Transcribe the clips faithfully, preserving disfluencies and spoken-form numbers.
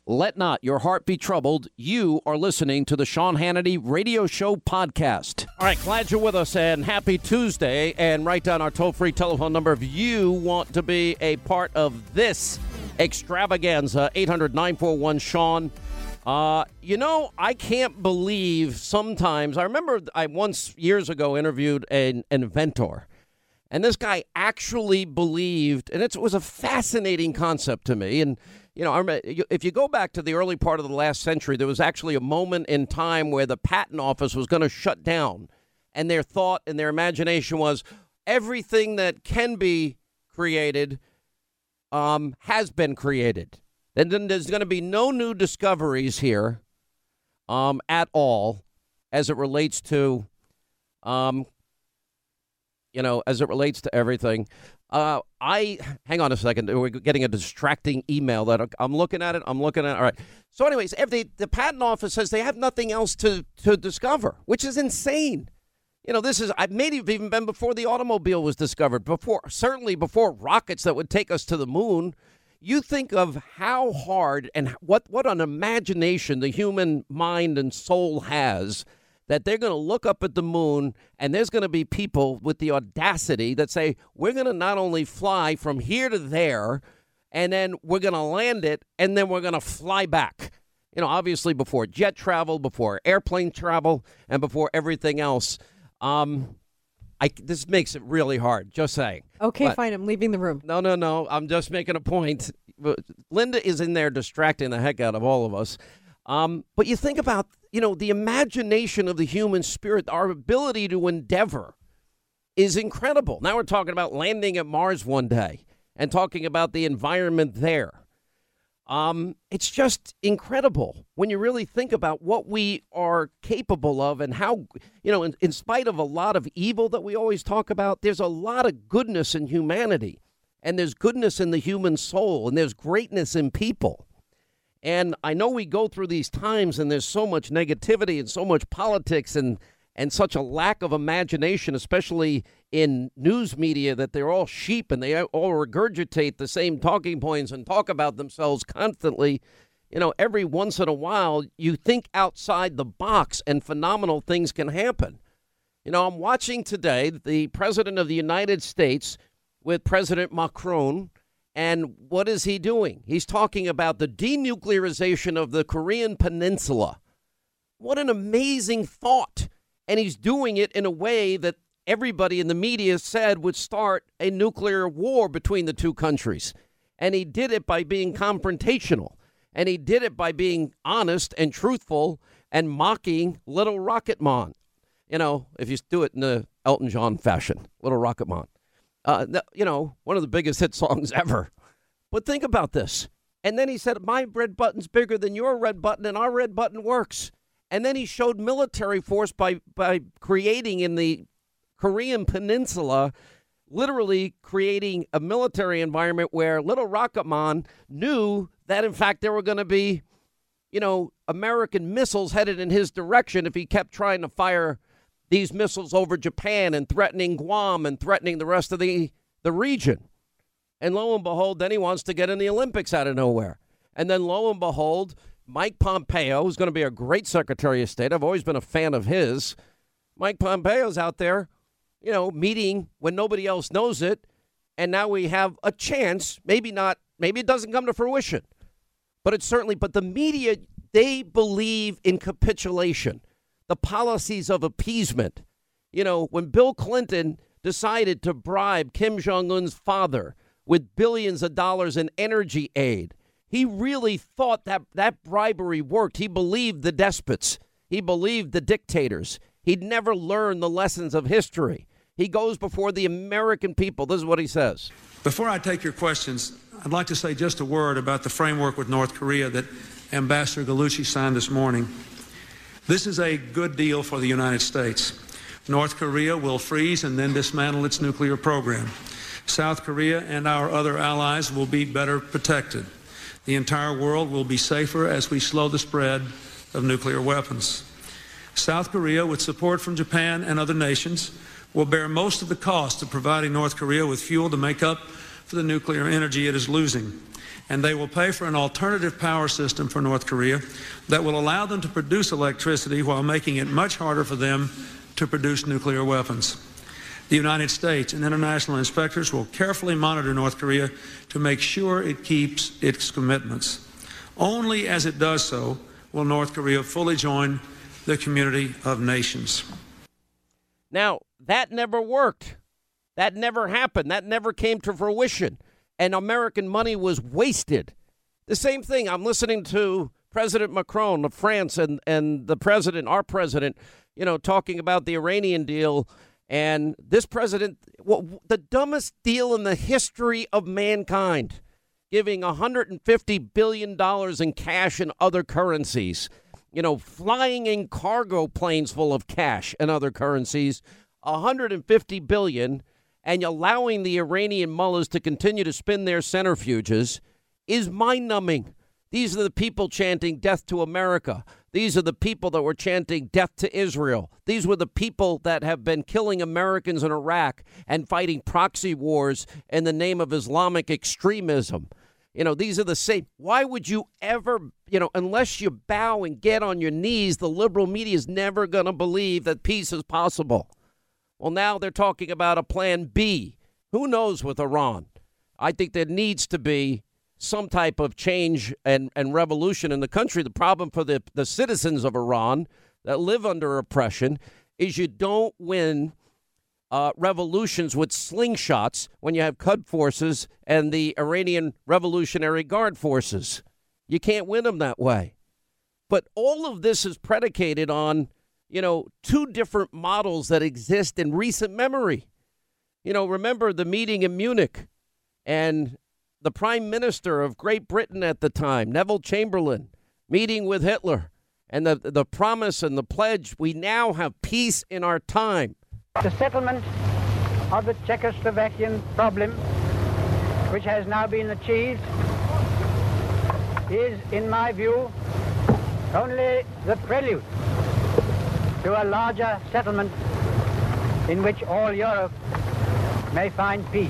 Let not your heart be troubled. You are listening to the Sean Hannity Radio Show podcast. All right, glad you're with us, and happy Tuesday. And write down our toll-free telephone number if you want to be a part of this extravaganza, eight hundred nine four one Sean. Uh, you know, I can't believe sometimes, I remember I once years ago interviewed an inventor, and this guy actually believed, and it was a fascinating concept to me, and you know, if you go back to the early part of the last century, there was actually a moment in time where the patent office was going to shut down. And their thought and their imagination was everything that can be created um, has been created. And then there's going to be no new discoveries here um, at all as it relates to, um, you know, as it relates to everything. Uh, I, hang on a second, we're getting a distracting email that I'm looking at it, I'm looking at it, all right. So anyways, if they, the patent office says they have nothing else to, to discover, which is insane. You know, this is, I may have even been before the automobile was discovered, before, certainly before rockets that would take us to the moon. You think of how hard and what, what an imagination the human mind and soul has, that they're going to look up at the moon and there's going to be people with the audacity that say, we're going to not only fly from here to there, and then we're going to land it, and then we're going to fly back. You know, obviously before jet travel, before airplane travel, and before everything else. Um, I, this makes it really hard, just saying. Okay, but, fine. I'm leaving the room. No, no, no. I'm just making a point. Linda is in there distracting the heck out of all of us. Um, but you think about, you know, the imagination of the human spirit, our ability to endeavor is incredible. Now we're talking about landing at Mars one day and talking about the environment there. Um, it's just incredible when you really think about what we are capable of and how, you know, in, in spite of a lot of evil that we always talk about, there's a lot of goodness in humanity, and there's goodness in the human soul, and there's greatness in people. And I know we go through these times and there's so much negativity and so much politics and, and such a lack of imagination, especially in news media, that they're all sheep and they all regurgitate the same talking points and talk about themselves constantly. You know, every once in a while, you think outside the box and phenomenal things can happen. You know, I'm watching today the President of the United States with President Macron. And what is he doing? He's talking about the denuclearization of the Korean Peninsula. What an amazing thought. And he's doing it in a way that everybody in the media said would start a nuclear war between the two countries. And he did it by being confrontational. And he did it by being honest and truthful and mocking Little Rocket Man. You know, if you do it in the Elton John fashion, Little Rocket Man. Uh, you know, one of the biggest hit songs ever. But think about this. And then he said, my red button's bigger than your red button, and our red button works. And then he showed military force by, by creating in the Korean Peninsula, literally creating a military environment where Little Rocket Man knew that, in fact, there were going to be, you know, American missiles headed in his direction if he kept trying to fire these missiles over Japan and threatening Guam and threatening the rest of the, the region. And lo and behold, then he wants to get in the Olympics out of nowhere. And then lo and behold, Mike Pompeo, who's going to be a great Secretary of State, I've always been a fan of his, Mike Pompeo's out there, you know, meeting when nobody else knows it. And now we have a chance, maybe not, maybe it doesn't come to fruition. But it's certainly, but the media, they believe in capitulation. The policies of appeasement. You know, when Bill Clinton decided to bribe Kim Jong-un's father with billions of dollars in energy aid, he really thought that that bribery worked. He believed the despots. He believed the dictators. He'd never learned the lessons of history. He goes before the American people. This is what he says. Before I take your questions, I'd like to say just a word about the framework with North Korea that Ambassador Gallucci signed this morning. This is a good deal for the United States. North Korea will freeze and then dismantle its nuclear program. South Korea and our other allies will be better protected. The entire world will be safer as we slow the spread of nuclear weapons. South Korea, with support from Japan and other nations, will bear most of the cost of providing North Korea with fuel to make up for the nuclear energy it is losing. And they will pay for an alternative power system for North Korea that will allow them to produce electricity while making it much harder for them to produce nuclear weapons. The United States and international inspectors will carefully monitor North Korea to make sure it keeps its commitments. Only as it does so will North Korea fully join the community of nations. Now, that never worked. That never happened. That never came to fruition. And American money was wasted. The same thing. I'm listening to President Macron of France and, and the president, our president, you know, talking about the Iranian deal. And this president, well, the dumbest deal in the history of mankind, giving one hundred fifty billion dollars in cash and other currencies, you know, flying in cargo planes full of cash and other currencies, one hundred fifty billion dollars, and allowing the Iranian mullahs to continue to spin their centrifuges is mind-numbing. These are the people chanting death to America. These are the people that were chanting death to Israel. These were the people that have been killing Americans in Iraq and fighting proxy wars in the name of Islamic extremism. You know, these are the same. Why would you ever, you know, unless you bow and get on your knees, the liberal media is never going to believe that peace is possible. Well, now they're talking about a plan B. Who knows with Iran? I think there needs to be some type of change and, and revolution in the country. The problem for the, the citizens of Iran that live under oppression is you don't win uh, revolutions with slingshots when you have Quds forces and the Iranian Revolutionary Guard forces. You can't win them that way. But all of this is predicated on, you know, two different models that exist in recent memory. You know, remember the meeting in Munich and the prime minister of Great Britain at the time, Neville Chamberlain, meeting with Hitler and the, the promise and the pledge, we now have peace in our time. The settlement of the Czechoslovakian problem, which has now been achieved, is, in my view, only the prelude to a larger settlement in which all Europe may find peace.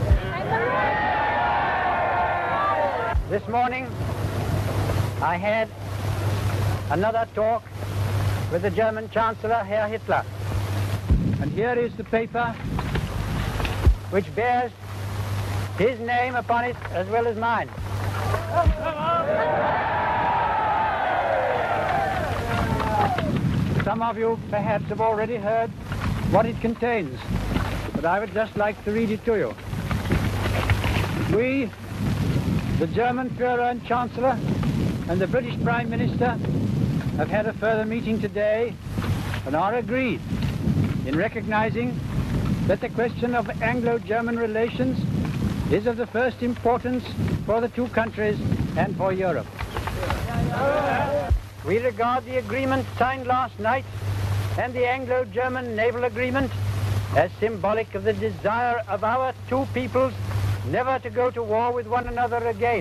This morning, I had another talk with the German Chancellor, Herr Hitler. And here is the paper which bears his name upon it as well as mine. Some of you perhaps have already heard what it contains, but I would just like to read it to you. We, the German Führer and Chancellor, and the British Prime Minister have had a further meeting today and are agreed in recognizing that the question of Anglo-German relations is of the first importance for the two countries and for Europe. We regard the agreement signed last night and the Anglo-German naval agreement as symbolic of the desire of our two peoples never to go to war with one another again.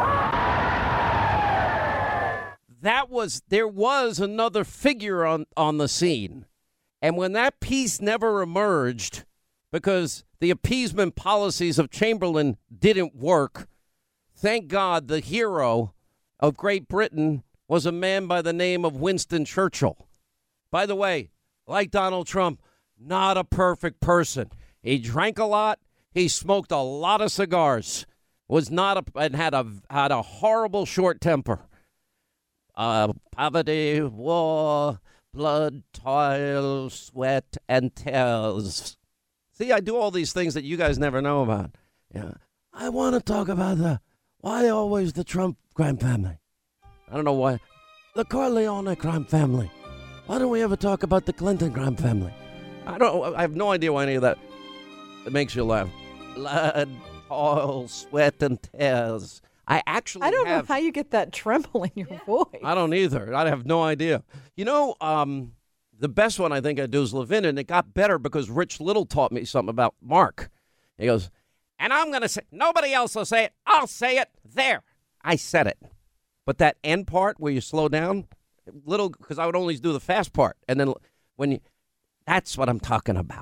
That was, there was another figure on, on the scene. And when that peace never emerged, because the appeasement policies of Chamberlain didn't work, thank God the hero of Great Britain was a man by the name of Winston Churchill. By the way, like Donald Trump, not a perfect person. He drank a lot. He smoked a lot of cigars. Was not a, and had a had a horrible short temper. Uh, poverty, war, blood, toil, sweat, and tears. See, I do all these things that you guys never know about. Yeah, I want to talk about the why always the Trump crime family. I don't know why. The Corleone crime family. Why don't we ever talk about the Clinton crime family? I don't. I have no idea why any of that it makes you laugh. Blood, toil, sweat, and tears. I actually I don't have, know how you get that tremble in your yeah. voice. I don't either. I have no idea. You know, um, the best one I think I do is Levin, and it got better because Rich Little taught me something about Mark. He goes, and I'm going to say, nobody else will say it. I'll say it. There. I said it. But that end part where you slow down, little, because I would only do the fast part. And then when you, that's what I'm talking about.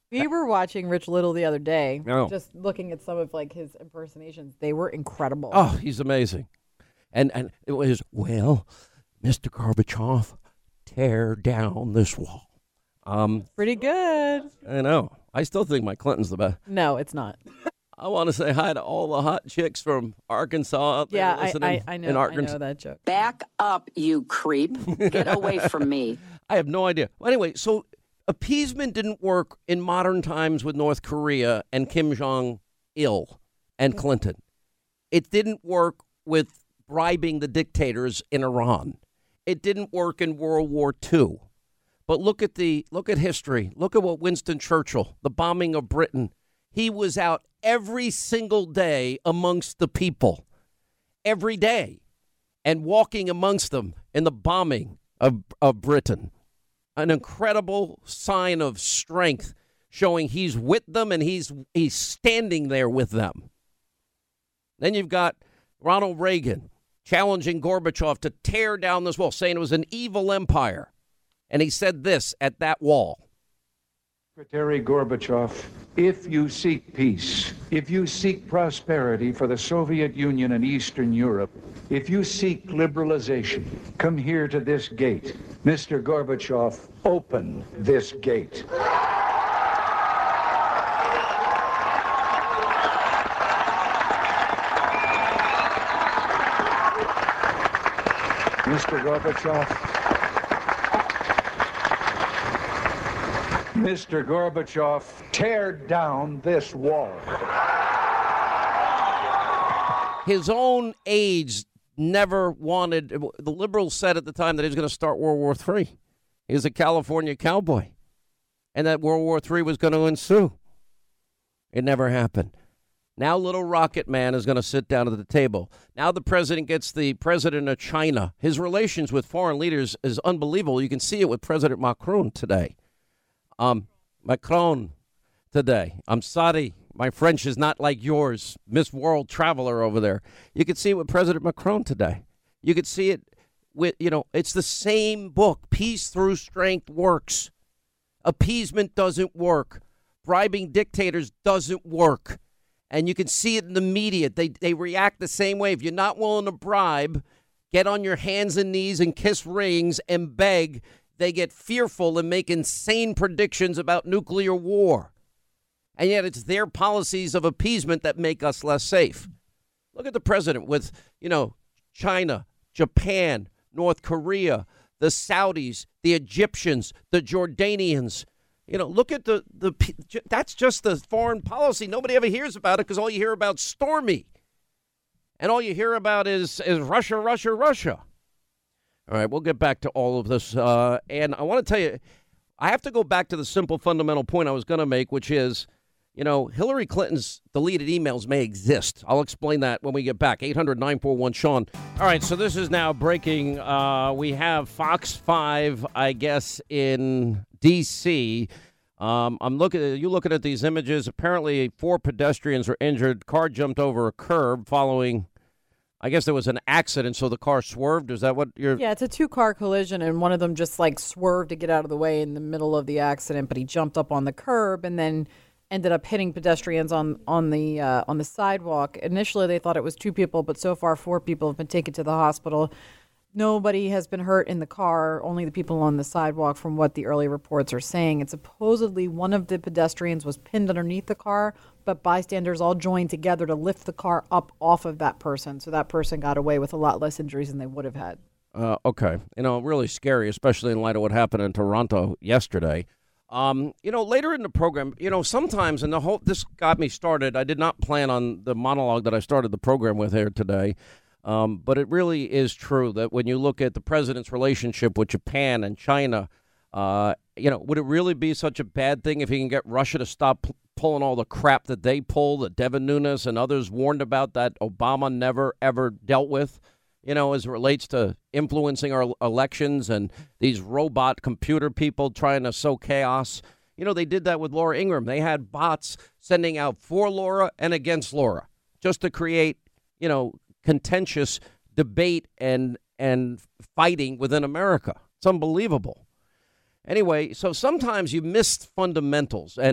We were watching Rich Little the other day, Oh. just looking at some of like his impersonations. They were incredible. Oh, he's amazing. And and it was, well, Mister Gorbachev, tear down this wall. Um, Pretty good. I know. I still think my Clinton's the best. No, it's not. I want to say hi to all the hot chicks from Arkansas out there Yeah, I, listening I, I in know. I Arkansas. know that joke. Back up, you creep. Get away from me. I have no idea. Well, anyway, so appeasement didn't work in modern times with North Korea and Kim Jong-il and Clinton. It didn't work with bribing the dictators in Iran. It didn't work in World War Two. But look at the look at history. Look at what Winston Churchill, the bombing of Britain. He was out every single day amongst the people, every day, and walking amongst them in the bombing of, of Britain. An incredible sign of strength, showing he's with them and he's he's standing there with them. Then you've got Ronald Reagan challenging Gorbachev to tear down this wall, saying it was an evil empire. And he said this at that wall. Secretary Gorbachev, if you seek peace, if you seek prosperity for the Soviet Union and Eastern Europe, if you seek liberalization, come here to this gate. Mister Gorbachev, open this gate. Mister Gorbachev, Mister Gorbachev, tear down this wall. His own aides never wanted, the liberals said at the time that he was going to start World War Three. He was a California cowboy, and that World War Three was going to ensue. It never happened. Now little Rocket Man is going to sit down at the table. Now the president gets the president of China. His relations with foreign leaders is unbelievable. You can see it with President Macron today. Um, Macron today. I'm sorry. My French is not like yours, Miss World Traveler over there. You could see it with President Macron today. You could see it with, you know, it's the same book. Peace through strength works. Appeasement doesn't work. Bribing dictators doesn't work. And you can see it in the media. They they react the same way. If you're not willing to bribe, get on your hands and knees and kiss rings and beg. They get fearful and make insane predictions about nuclear war. And yet it's their policies of appeasement that make us less safe. Look at the president with, you know, China, Japan, North Korea, the Saudis, the Egyptians, the Jordanians. You know, look at the, the that's just the foreign policy. Nobody ever hears about it because all you hear about Stormy. And all you hear about is, is Russia, Russia, Russia. All right, we'll get back to all of this. Uh, and I want to tell you, I have to go back to the simple fundamental point I was going to make, which is, you know, Hillary Clinton's deleted emails may exist. I'll explain that when we get back. eight hundred nine four one Sean. All right, so this is now breaking. Uh, we have Fox five, I guess, in D C Um, I'm looking at you looking at these images. Apparently, four pedestrians were injured. Car jumped over a curb following, I guess there was an accident, so the car swerved. Is that what you're... Yeah, it's a two-car collision, and one of them just, like, swerved to get out of the way in the middle of the accident, but he jumped up on the curb and then ended up hitting pedestrians on, on the uh, on the sidewalk. Initially, they thought it was two people, but so far, four people have been taken to the hospital. Nobody has been hurt in the car, only the people on the sidewalk from what the early reports are saying. And supposedly one of the pedestrians was pinned underneath the car, but bystanders all joined together to lift the car up off of that person. So that person got away with a lot less injuries than they would have had. Uh, okay. You know, really scary, especially in light of what happened in Toronto yesterday. Um, you know, later in the program, you know, sometimes, and the whole, this got me started. I did not plan on the monologue that I started the program with here today. Um, but it really is true that when you look at the president's relationship with Japan and China, uh, you know, would it really be such a bad thing if he can get Russia to stop p- pulling all the crap that they pull, that Devin Nunes and others warned about that Obama never, ever dealt with, you know, as it relates to influencing our elections and these robot computer people trying to sow chaos? You know, they did that with Laura Ingraham. They had bots sending out for Laura and against Laura just to create, you know, contentious debate and and fighting within America. It's unbelievable. Anyway, so sometimes you miss fundamentals. And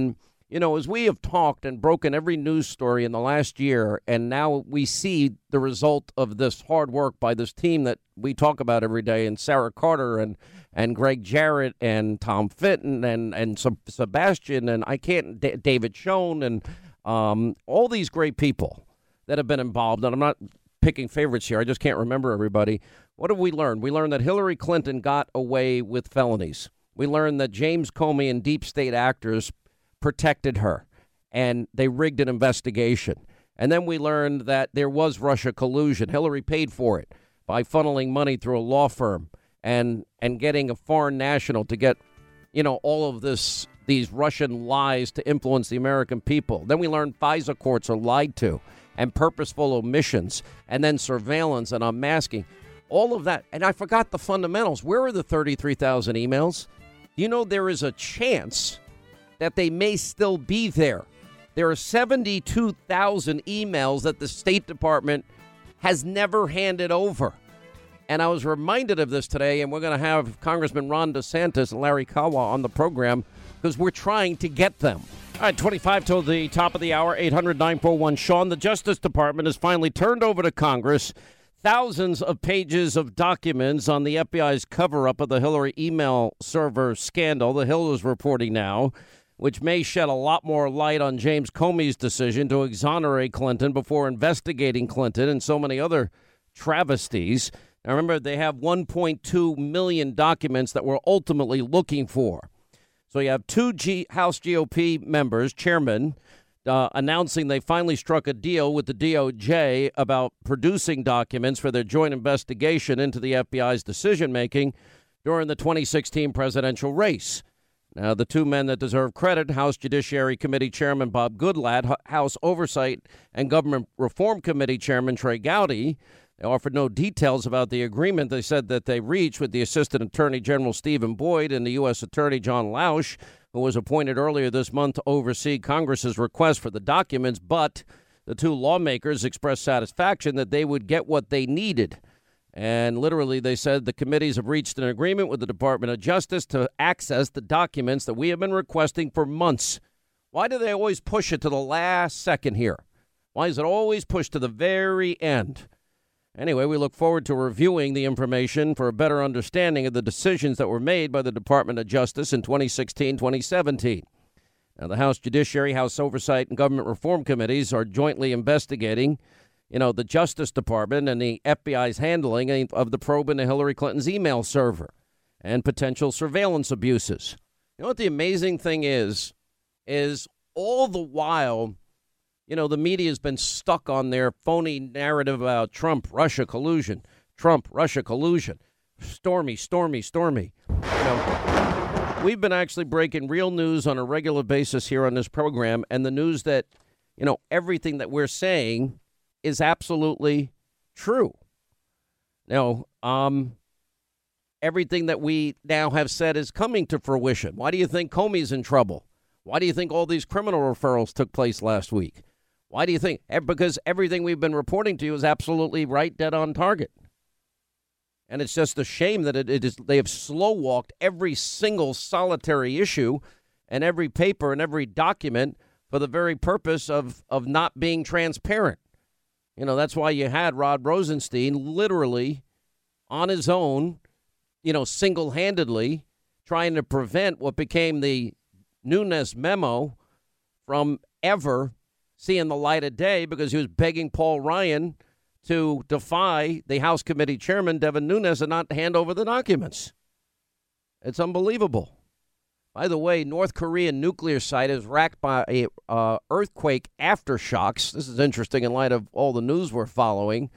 You know, as we have talked and broken every news story in the last year, and now we see the result of this hard work by this team that we talk about every day, and Sarah Carter and, and Greg Jarrett and Tom Fitton and, and Sebastian and I can't, D- David Schoen and um, all these great people that have been involved. And I'm not picking favorites here. I just can't remember everybody. What have we learned? We learned that Hillary Clinton got away with felonies. We learned that James Comey and deep state actors protected her, and they rigged an investigation. And then we learned that there was Russia collusion. Hillary paid for it by funneling money through a law firm and and getting a foreign national to get, you know, all of this, these Russian lies to influence the American people. Then we learned FISA courts are lied to, and purposeful omissions, and then surveillance and unmasking. All of that. And I forgot the fundamentals. Where are the thirty-three thousand emails? You know, there is a chance that they may still be there. There are seventy-two thousand emails that the State Department has never handed over. And I was reminded of this today, and we're going to have Congressman Ron DeSantis and Larry Kawa on the program because we're trying to get them. All right, twenty-five till the top of the hour, eight hundred nine four one Sean. The Justice Department has finally turned over to Congress thousands of pages of documents on the F B I's cover-up of the Hillary email server scandal. The Hill is reporting now, which may shed a lot more light on James Comey's decision to exonerate Clinton before investigating Clinton and so many other travesties. Now, remember, they have one point two million documents that we're ultimately looking for. So you have two G- House G O P members, chairmen, uh, announcing they finally struck a deal with the D O J about producing documents for their joint investigation into the F B I's decision-making during the twenty sixteen presidential race. Now, the two men that deserve credit, House Judiciary Committee Chairman Bob Goodlatte, House Oversight and Government Reform Committee Chairman Trey Gowdy, they offered no details about the agreement they said that they reached with the Assistant Attorney General Stephen Boyd and the U S. Attorney John Lausch, who was appointed earlier this month to oversee Congress's request for the documents. But the two lawmakers expressed satisfaction that they would get what they needed. And literally, they said the committees have reached an agreement with the Department of Justice to access the documents that we have been requesting for months. Why do they always push it to the last second here? Why is it always pushed to the very end? Anyway, we look forward to reviewing the information for a better understanding of the decisions that were made by the Department of Justice in twenty sixteen twenty seventeen. Now, the House Judiciary, House Oversight, and Government Reform Committees are jointly investigating, you know, the Justice Department and the F B I's handling of the probe into Hillary Clinton's email server and potential surveillance abuses. You know what the amazing thing is, is all the while, you know, the media has been stuck on their phony narrative about Trump, Russia collusion, Trump, Russia collusion, stormy, stormy, stormy. You know, we've been actually breaking real news on a regular basis here on this program, and the news that, you know, everything that we're saying is absolutely true. Now, um, everything that we now have said is coming to fruition. Why do you think Comey's in trouble? Why do you think all these criminal referrals took place last week? Why do you think? Because everything we've been reporting to you is absolutely right, dead on target. And it's just a shame that it, it is. They have slow walked every single solitary issue and every paper and every document for the very purpose of, of not being transparent. You know, that's why you had Rod Rosenstein literally on his own, you know, single-handedly trying to prevent what became the Nunes memo from ever seeing the light of day because he was begging Paul Ryan to defy the House Committee Chairman, Devin Nunes, and not hand over the documents. It's unbelievable. By the way, North Korean nuclear site is racked by a uh, earthquake aftershocks. This is interesting in light of all the news we're following.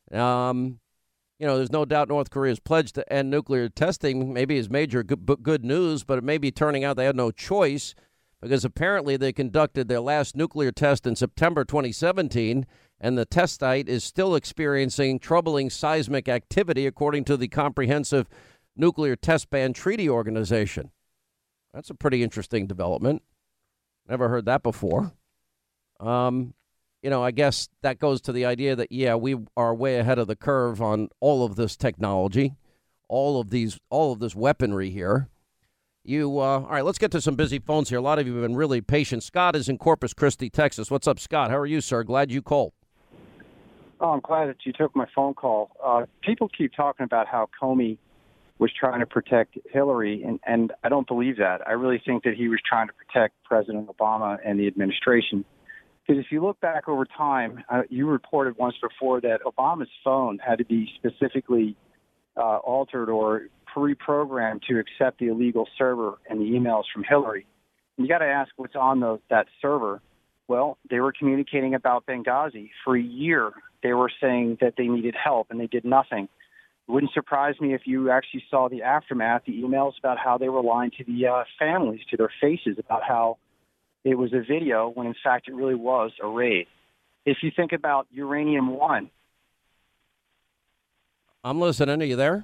Um, you know, there's no doubt North Korea's pledge to end nuclear testing maybe is major good, good news, but it may be turning out they had no choice because apparently they conducted their last nuclear test in September twenty seventeen, and the test site is still experiencing troubling seismic activity, according to the Comprehensive Nuclear Test Ban Treaty Organization. That's a pretty interesting development. Never heard that before. Um, you know, I guess that goes to the idea that, yeah, we are way ahead of the curve on all of this technology, all of these, all of this weaponry here. You uh, all right? Let's get to some busy phones here. A lot of you have been really patient. Scott is in Corpus Christi, Texas. What's up, Scott? How are you, sir? Glad you called. Oh, I'm glad that you took my phone call. Uh, people keep talking about how Comey was trying to protect Hillary, and, and I don't believe that. I really think that he was trying to protect President Obama and the administration. Because if you look back over time, uh, you reported once before that Obama's phone had to be specifically uh, altered or pre-programmed to accept the illegal server and the emails from Hillary. And you got to ask what's on the, that server. Well, they were communicating about Benghazi. For a year, they were saying that they needed help, and they did nothing. It wouldn't surprise me if you actually saw the aftermath, the emails about how they were lying to the uh, families, to their faces, about how it was a video when, in fact, it really was a raid. If you think about Uranium One. I'm listening. Are you there?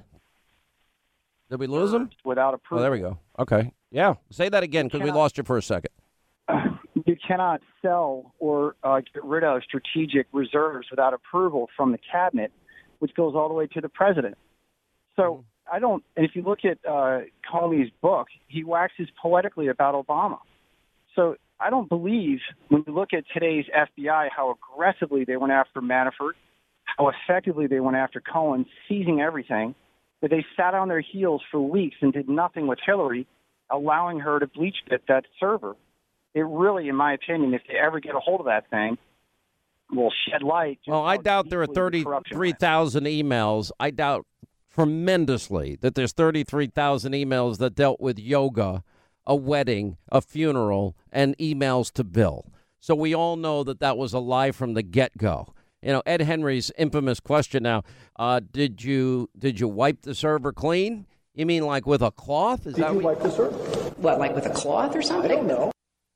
Did we lose him? Without approval. Oh, there we go. Okay. Yeah. Say that again because we lost you for a second. You cannot sell or uh, get rid of strategic reserves without approval from the cabinet, which goes all the way to the president. So mm-hmm. I don't, and if you look at uh, Comey's book, he waxes poetically about Obama. So I don't believe, when you look at today's F B I, how aggressively they went after Manafort, how effectively they went after Cohen, seizing everything, that they sat on their heels for weeks and did nothing with Hillary, allowing her to bleach that, that server. It really, in my opinion, if they ever get a hold of that thing, will shed light. Well, I doubt there are thirty-three thousand emails. I doubt tremendously that there's thirty-three thousand emails that dealt with yoga, a wedding, a funeral, and emails to Bill. So we all know that that was a lie from the get-go. You know, Ed Henry's infamous question now, uh, did you did you wipe the server clean? You mean like with a cloth? Is did that you wipe the server? What, like with a cloth or something? I don't know.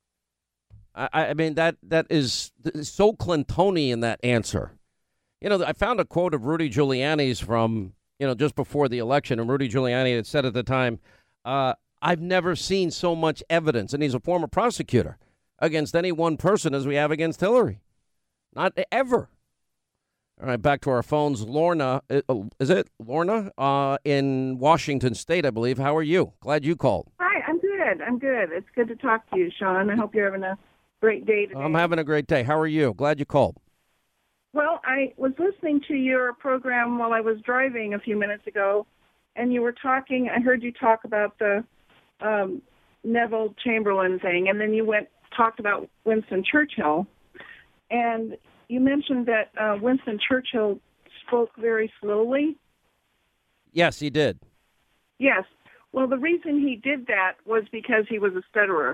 I, I mean, that that is so Clintonian, that answer. You know, I found a quote of Rudy Giuliani's from, you know, just before the election. And Rudy Giuliani had said at the time, uh, I've never seen so much evidence. And he's a former prosecutor against any one person as we have against Hillary. Not ever. All right, back to our phones. Lorna, is it Lorna uh, in Washington State, I believe. How are you? Glad you called. Hi, I'm good. I'm good. It's good to talk to you, Sean. I hope you're having a great day today. I'm having a great day. How are you? Glad you called. Well, I was listening to your program while I was driving a few minutes ago, and you were talking, I heard you talk about the um, Neville Chamberlain thing, and then you went talked about Winston Churchill, and you mentioned that uh, Winston Churchill spoke very slowly. Yes, he did. Yes. Well, the reason he did that was because he was a stutterer.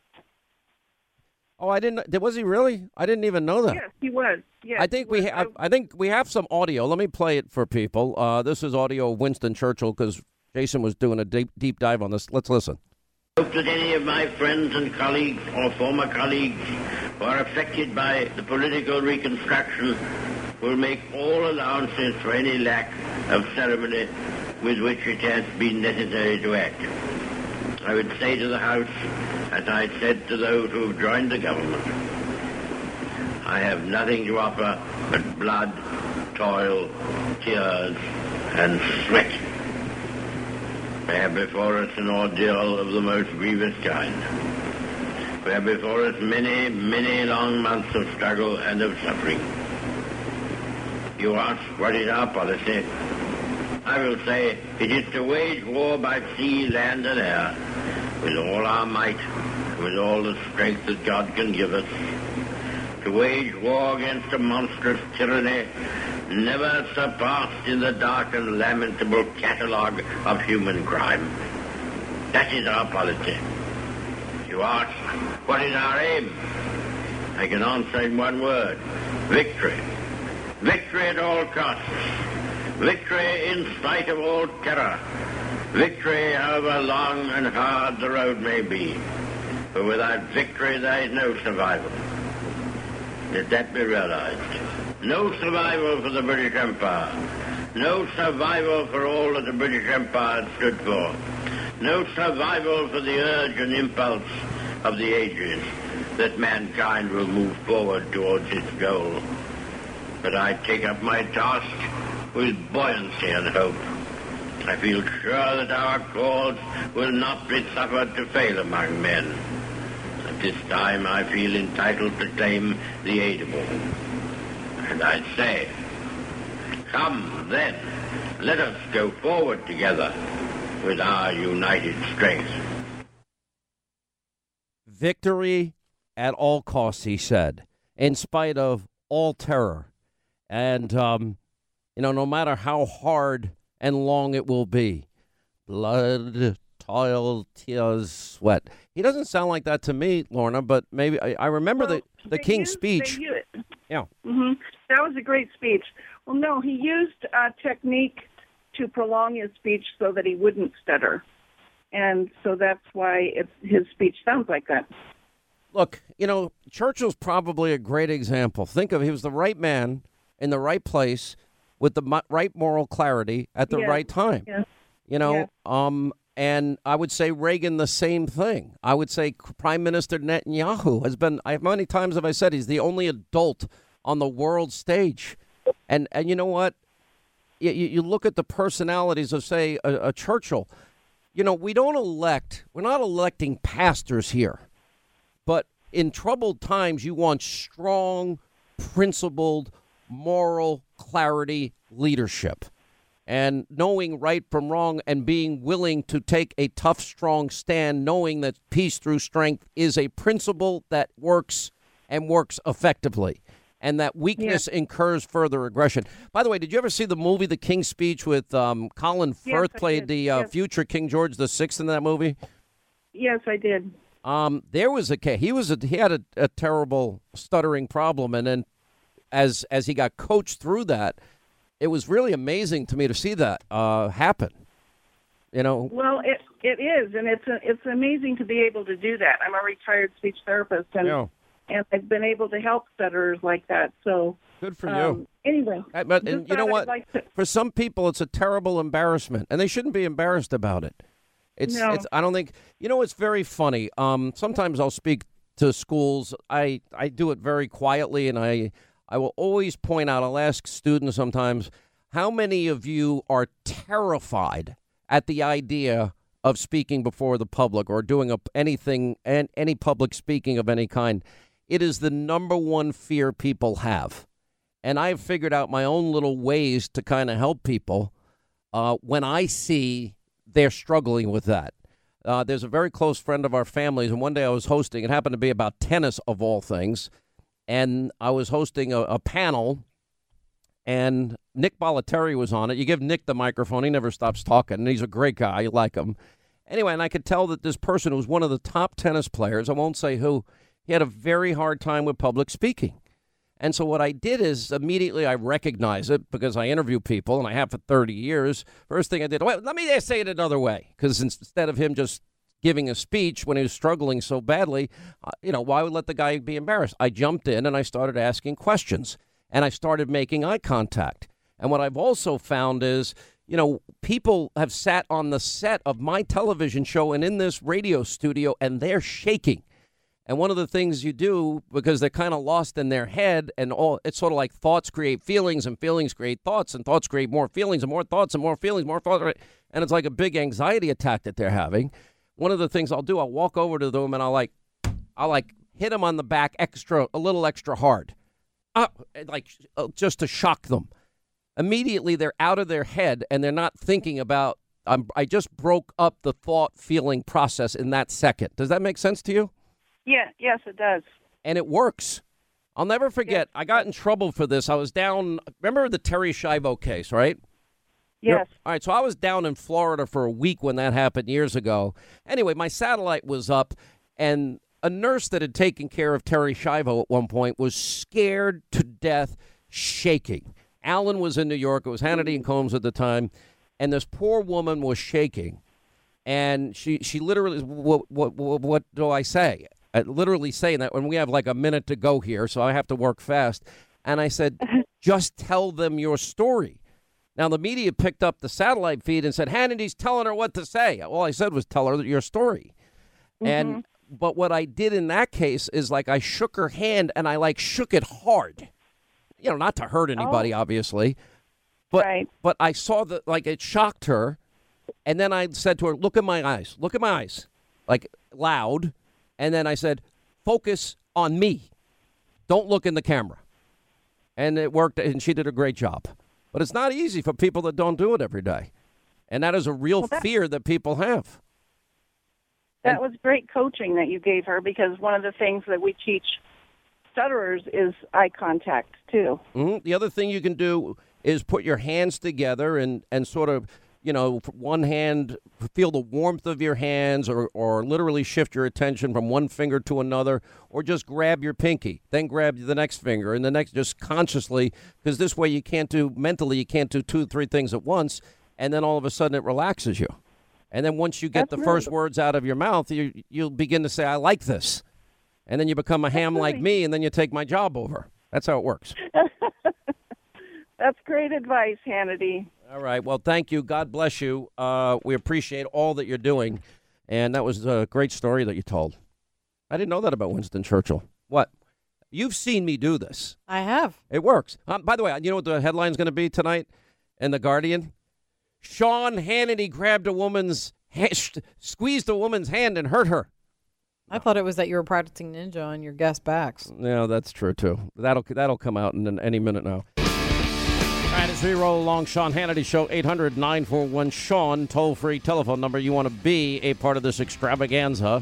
Oh, I didn't. Was he really? I didn't even know that. Yes, he was. Yes, I think we. Ha- I think we have some audio. Let me play it for people. Uh, this is audio of Winston Churchill because Jason was doing a deep deep dive on this. Let's listen. I hope that any of my friends and colleagues or former colleagues who are affected by the political reconstruction will make all allowances for any lack of ceremony with which it has been necessary to act. I would say to the House, as I said to those who have joined the government, I have nothing to offer but blood, toil, tears, and sweat. We have before us an ordeal of the most grievous kind. We have before us many, many long months of struggle and of suffering. You ask, what is our policy? I will say, it is to wage war by sea, land, and air, with all our might, with all the strength that God can give us, to wage war against a monstrous tyranny never surpassed in the dark and lamentable catalogue of human crime. That is our policy. You ask, what is our aim? I can answer in one word, victory. Victory at all costs. Victory in spite of all terror. Victory however long and hard the road may be. For without victory there is no survival. Let that be realized. No survival for the British Empire. No survival for all that the British Empire stood for. No survival for the urge and impulse of the ages that mankind will move forward towards its goal. But I take up my task with buoyancy and hope. I feel sure that our cause will not be suffered to fail among men. At this time, I feel entitled to claim the aid of all. And I say, come then, let us go forward together with our united strength. Victory at all costs, he said, in spite of all terror. And, um, you know, no matter how hard and long it will be. Blood, toil, tears, sweat. He doesn't sound like that to me, Lorna, but maybe I, I remember Well, the, the they King's used- speech. they used- Yeah. hmm That was a great speech. Well, no, he used a technique to prolong his speech so that he wouldn't stutter. And so that's why it's, his speech sounds like that. Look, you know, Churchill's probably a great example. Think of he was the right man in the right place with the mo- right moral clarity at the Yes, right time. yes, You know, yes. um, and I would say Reagan the same thing. I would say Prime Minister Netanyahu has been. I, how many times have I said he's the only adult on the world stage? And and you know what? You, you you look at the personalities of, say, a, a Churchill. You know, we don't elect. We're not electing pastors here. But in troubled times, you want strong, principled, moral clarity leadership. And knowing right from wrong and being willing to take a tough, strong stand, knowing that peace through strength is a principle that works and works effectively. And that weakness yeah. incurs further aggression. By the way, did you ever see the movie The King's Speech with um, Colin Firth yes, played the uh, yes. future King George the Sixth in that movie? Yes, I did. Um, there was a case. He was a, he had a, a terrible stuttering problem, and then as as he got coached through that, it was really amazing to me to see that uh, happen. You know. Well, it it is, and it's a, it's amazing to be able to do that. I'm a retired speech therapist, and yeah. and I've been able to help stutterers like that. So good for um, you. Anyway, Uh, but and you know what? Like to... For some people, it's a terrible embarrassment, and they shouldn't be embarrassed about it. It's, no. it's. I don't think. You know, it's very funny. Um, sometimes I'll speak to schools. I, I do it very quietly, and I I will always point out. I'll ask students sometimes, how many of you are terrified at the idea of speaking before the public or doing a, anything and any public speaking of any kind? It is the number one fear people have, and I've figured out my own little ways to kind of help people uh, when I see they're struggling with that. Uh, there's a very close friend of our family's, and one day I was hosting, it happened to be about tennis of all things, and I was hosting a, a panel, and Nick Bollettieri was on it. You give Nick the microphone, he never stops talking, and he's a great guy. You like him. Anyway, and I could tell that this person who was one of the top tennis players, I won't say who, he had a very hard time with public speaking. And so what I did is immediately I recognize it because I interview people, and I have for thirty years. First thing I did, well, let me say it another way, because instead of him just giving a speech when he was struggling so badly, uh, you know, why would let the guy be embarrassed? I jumped in and I started asking questions, and I started making eye contact. And what I've also found is, you know, people have sat on the set of my television show and in this radio studio, and they're shaking. And one of the things you do, because they're kind of lost in their head, and all it's sort of like thoughts create feelings, and feelings create thoughts, and thoughts create more feelings, and more thoughts, and more feelings, more thoughts, and it's like a big anxiety attack that they're having. One of the things I'll do, I'll walk over to them and I'll like, I'll like hit them on the back extra, a little extra hard, uh, like uh, just to shock them. Immediately, they're out of their head, and they're not thinking about. Um, I just broke up the thought feeling process in that second. Does that make sense to you? Yeah, yes, it does. And it works. I'll never forget. Yeah. I got in trouble for this. I was down. Remember the Terry Schiavo case, right? Yes. All right. So I was down in Florida for a week when that happened years ago. Anyway, my satellite was up, and a nurse that had taken care of Terry Schiavo at one point was scared to death, shaking. Alan was in New York. It was Hannity and Combs at the time. And this poor woman was shaking. And she, she literally, what, what, what, what do I say? I literally saying that when we have like a minute to go here, so I have to work fast. And I said, just tell them your story. Now, the media picked up the satellite feed and said, Hannity's telling her what to say. All I said was tell her your story. Mm-hmm. And but what I did in that case is like I shook her hand and I like shook it hard. You know, not to hurt anybody, oh. obviously. But, right. but I saw that like it shocked her. And then I said to her, look at my eyes, look at my eyes, like loud. And then I said, focus on me. Don't look in the camera. And it worked, and she did a great job. But it's not easy for people that don't do it every day. And that is a real well, that, fear that people have. That and, was great coaching that you gave her, because one of the things that we teach stutterers is eye contact, too. Mm-hmm. The other thing you can do is put your hands together and, and sort of, you know, one hand, feel the warmth of your hands, or, or literally shift your attention from one finger to another, or just grab your pinky, then grab the next finger, and the next, just consciously, because this way you can't do, mentally, you can't do two, three things at once, and then all of a sudden it relaxes you. And then once you get That's the really first words out of your mouth, you, you'll begin to say, I like this. And then you become a ham like me, and then you take my job over. That's how it works. That's great advice, Hannity. All right. Well, thank you. God bless you. Uh, we appreciate all that you're doing. And that was a great story that you told. I didn't know that about Winston Churchill. What? You've seen me do this. I have. It works. Um, by the way, you know what the headline's going to be tonight in The Guardian? Sean Hannity grabbed a woman's, ha- squeezed a woman's hand and hurt her. I thought it was that you were practicing ninja on your guest backs. Yeah, that's true, too. That'll that'll come out in, in any minute now. All right, as we roll along, Sean Hannity Show, eight hundred nine four one Sean, toll-free telephone number. You want to be a part of this extravaganza.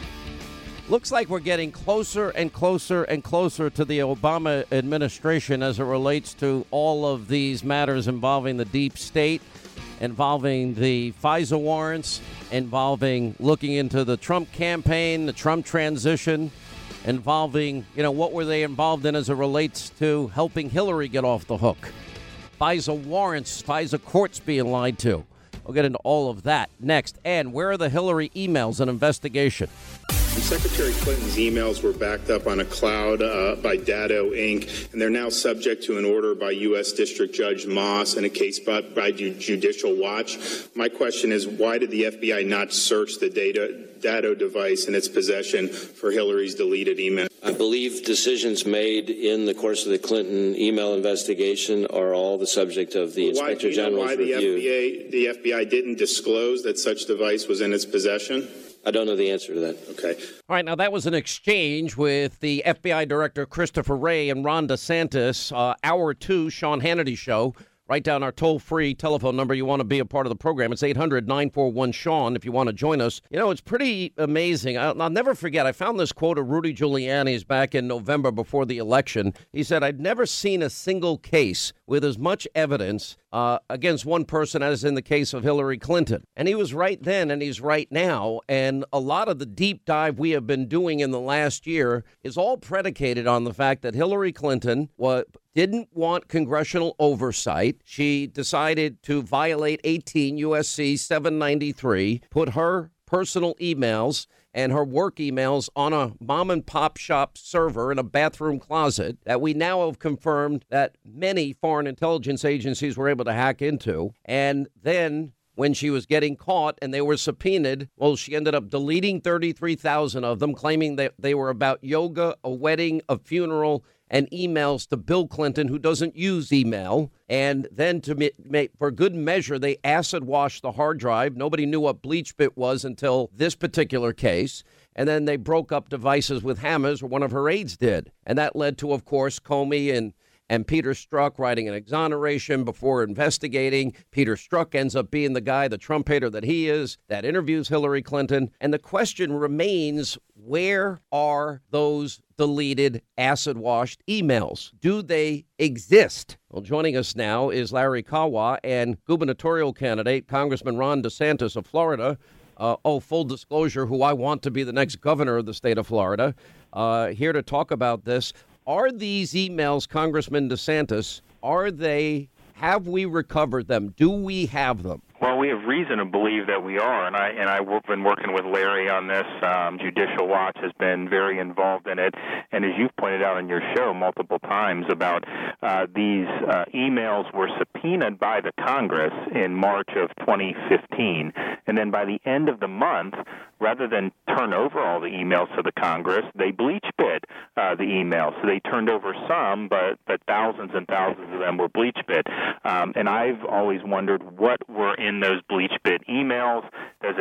Looks like we're getting closer and closer and closer to the Obama administration as it relates to all of these matters involving the deep state, involving the FISA warrants, involving looking into the Trump campaign, the Trump transition, involving, you know, what were they involved in as it relates to helping Hillary get off the hook. FISA warrants, FISA courts being lied to. We'll get into all of that next. And where are the Hillary emails and investigation? Secretary Clinton's emails were backed up on a cloud uh, by Datto Incorporated, and they're now subject to an order by U S District Judge Moss and a case by, by Judicial Watch. My question is, why did the F B I not search the data, Datto device in its possession for Hillary's deleted email? I believe decisions made in the course of the Clinton email investigation are all the subject of the Why, Inspector do you know General's why the review. F B I, the F B I didn't disclose that such device was in its possession? I don't know the answer to that. Okay. All right, now that was an exchange with the F B I Director Christopher Wray and Ron DeSantis. Uh, hour two, Sean Hannity Show. Write down our toll-free telephone number. You want to be a part of the program. It's eight hundred nine four one Sean if you want to join us. You know, it's pretty amazing. I'll, I'll never forget. I found this quote of Rudy Giuliani's back in November before the election. He said, I'd never seen a single case with as much evidence uh, against one person as in the case of Hillary Clinton. And he was right then and he's right now. And a lot of the deep dive we have been doing in the last year is all predicated on the fact that Hillary Clinton was... didn't want congressional oversight. She decided to violate eighteen U S C seven ninety-three, put her personal emails and her work emails on a mom and pop shop server in a bathroom closet that we now have confirmed that many foreign intelligence agencies were able to hack into. And then when she was getting caught and they were subpoenaed, well, she ended up deleting thirty-three thousand of them, claiming that they were about yoga, a wedding, a funeral, and emails to Bill Clinton, who doesn't use email. And then to make, for good measure, they acid washed the hard drive. Nobody knew what BleachBit was until this particular case. And then they broke up devices with hammers, or one of her aides did. And that led to, of course, Comey and And Peter Strzok writing an exoneration before investigating. Peter Strzok ends up being the guy, the Trump hater that he is, that interviews Hillary Clinton. And the question remains, where are those deleted, acid-washed emails? Do they exist? Well, joining us now is Larry Kawa and gubernatorial candidate, Congressman Ron DeSantis of Florida. Uh, oh, full disclosure, who I want to be the next governor of the state of Florida. Uh, here to talk about this. Are these emails, Congressman DeSantis, are they, have we recovered them? Do we have them? Well, we have reason to believe that we are, and I and I've been working with Larry on this. Um, Judicial Watch has been very involved in it, and as you've pointed out on your show multiple times about uh, these uh, emails were subpoenaed by the Congress in March of twenty fifteen, and then by the end of the month, rather than turn over all the emails to the Congress, they BleachBit uh, the emails. So they turned over some, but but thousands and thousands of them were BleachBit, um, and I've always wondered what were in those BleachBit emails.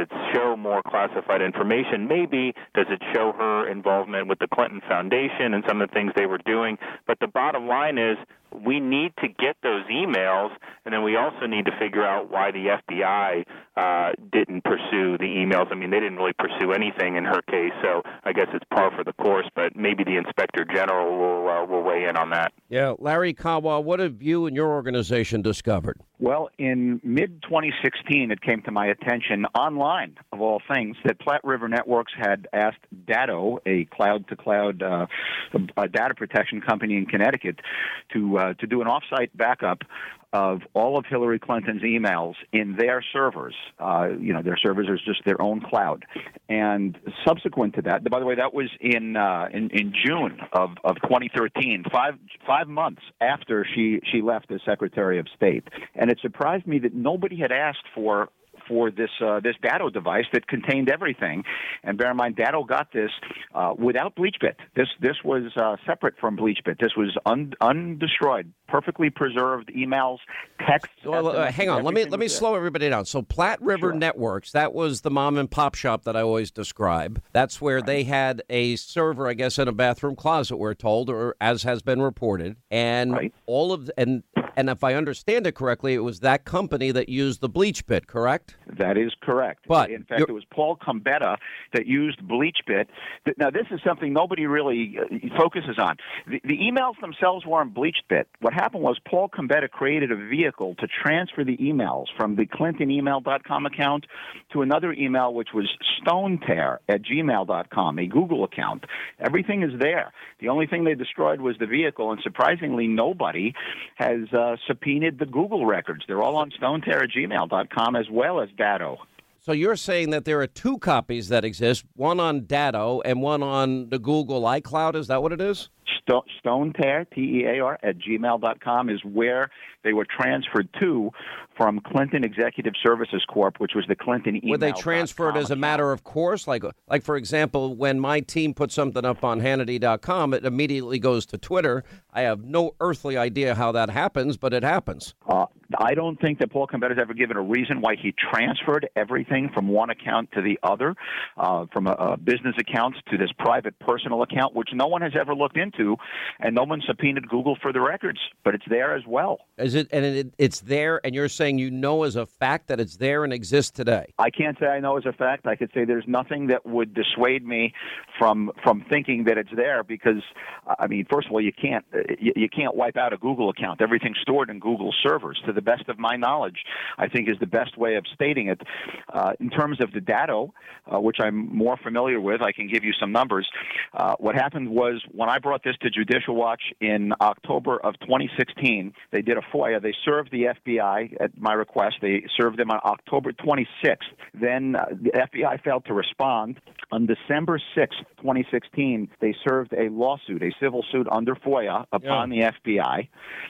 it show more classified information? Maybe. Does it show her involvement with the Clinton Foundation and some of the things they were doing? But the bottom line is we need to get those emails, and then we also need to figure out why the F B I uh, didn't pursue the emails. I mean, they didn't really pursue anything in her case, so I guess it's par for the course, but maybe the Inspector General will, uh, will weigh in on that. Yeah, Larry Kawa, what have you and your organization discovered? Well, in mid twenty sixteen, it came to my attention online, of all things, that Platte River Networks had asked Datto, a cloud-to-cloud uh, a data protection company in Connecticut, to uh, to do an off-site backup of all of Hillary Clinton's emails in their servers. Uh, you know, their servers are just their own cloud. And subsequent to that, by the way, that was in uh, in, in June of, of twenty thirteen, five five months after she, she left as Secretary of State. And it surprised me that nobody had asked for for this uh, this Datto device that contained everything. And bear in mind, Datto got this uh, without BleachBit. This this was uh, separate from BleachBit. This was un- undestroyed, perfectly preserved emails, texts. So, uh, hang on, let me let me slow everybody down. So Platte River sure. Networks, that was the mom and pop shop that I always describe. That's where right. they had a server, I guess, in a bathroom closet, we're told, or as has been reported. And right. all of and and if I understand it correctly, it was that company that used the BleachBit, correct? That is correct. But in fact, it was Paul Combetta that used BleachBit. Now, this is something nobody really focuses on. The, the emails themselves weren't BleachBit. What happened was Paul Combetta created a vehicle to transfer the emails from the Clinton Email dot com account to another email, which was StoneTear at gmail dot com, a Google account. Everything is there. The only thing they destroyed was the vehicle, and surprisingly, nobody has uh, subpoenaed the Google records. They're all on StoneTear at gmail dot com as well as Datto. So you're saying that there are two copies that exist, one on Datto and one on the Google iCloud. Is that what it is? Sto- StoneTear, T E A R, at gmail dot com is where they were transferred to from Clinton Executive Services Corp, which was the Clinton email. Were they transferred as a matter of course? Like, like for example, when my team puts something up on Hannity dot com, it immediately goes to Twitter. I have no earthly idea how that happens, but it happens. Uh, I don't think that Paul Combetta has ever given a reason why he transferred everything from one account to the other, uh, from a, a business account to this private personal account, which no one has ever looked into, and no one subpoenaed Google for the records, but it's there as well. Is it? And it, it's there, and you're saying you know as a fact that it's there and exists today? I can't say I know as a fact. I could say there's nothing that would dissuade me from from thinking that it's there, because, I mean, first of all, you can't you, you can't wipe out a Google account. Everything's stored in Google servers, to the best of my knowledge, I think is the best way of stating it. Uh, in terms of the Datto, uh, which I'm more familiar with, I can give you some numbers. Uh, what happened was when I brought this to Judicial Watch in October of twenty sixteen, they did a FOIA. They served the F B I at my request. They served them on October twenty-sixth. Then uh, the F B I failed to respond. On December sixth, twenty sixteen, they served a lawsuit, a civil suit under FOIA upon yeah. the F B I.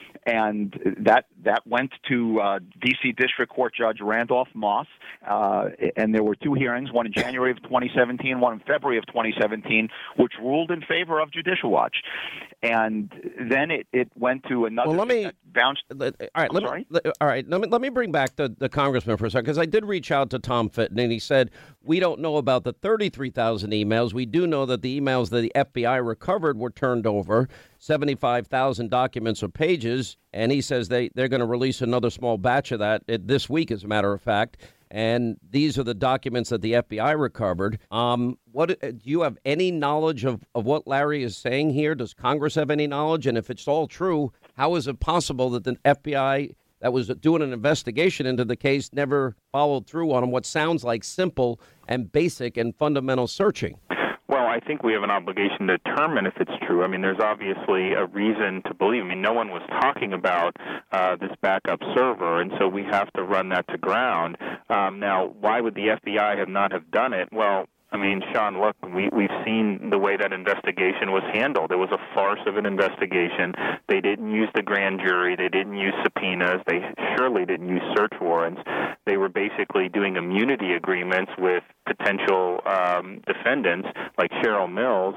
And that that went to uh, D C District Court Judge Randolph Moss, uh, and there were two hearings, one in January of twenty seventeen, one in February of twenty seventeen, which ruled in favor of Judicial Watch. And then it, it went to another. Well, let me bounce. All right, let me, all right. Let me let me bring back the, the congressman for a second, because I did reach out to Tom Fitton, and he said we don't know about the thirty-three thousand emails. We do know that the emails that the F B I recovered were turned over, seventy-five thousand documents or pages, and he says they they're going to release another small batch of that this week, as a matter of fact. And these are the documents that the F B I recovered. Um, what do you have any knowledge of, of what Larry is saying here? Does Congress have any knowledge? And if it's all true, how is it possible that the F B I that was doing an investigation into the case never followed through on what sounds like simple and basic and fundamental searching? Well, I think we have an obligation to determine if it's true. I mean, there's obviously a reason to believe. I mean, no one was talking about uh, this backup server, and so we have to run that to ground. Um, now, why would the F B I have not have done it? Well, I mean, Sean, look, we, we've seen the way that investigation was handled. It was a farce of an investigation. They didn't use the grand jury. They didn't use subpoenas. They surely didn't use search warrants. They were basically doing immunity agreements with potential um, defendants like Cheryl Mills.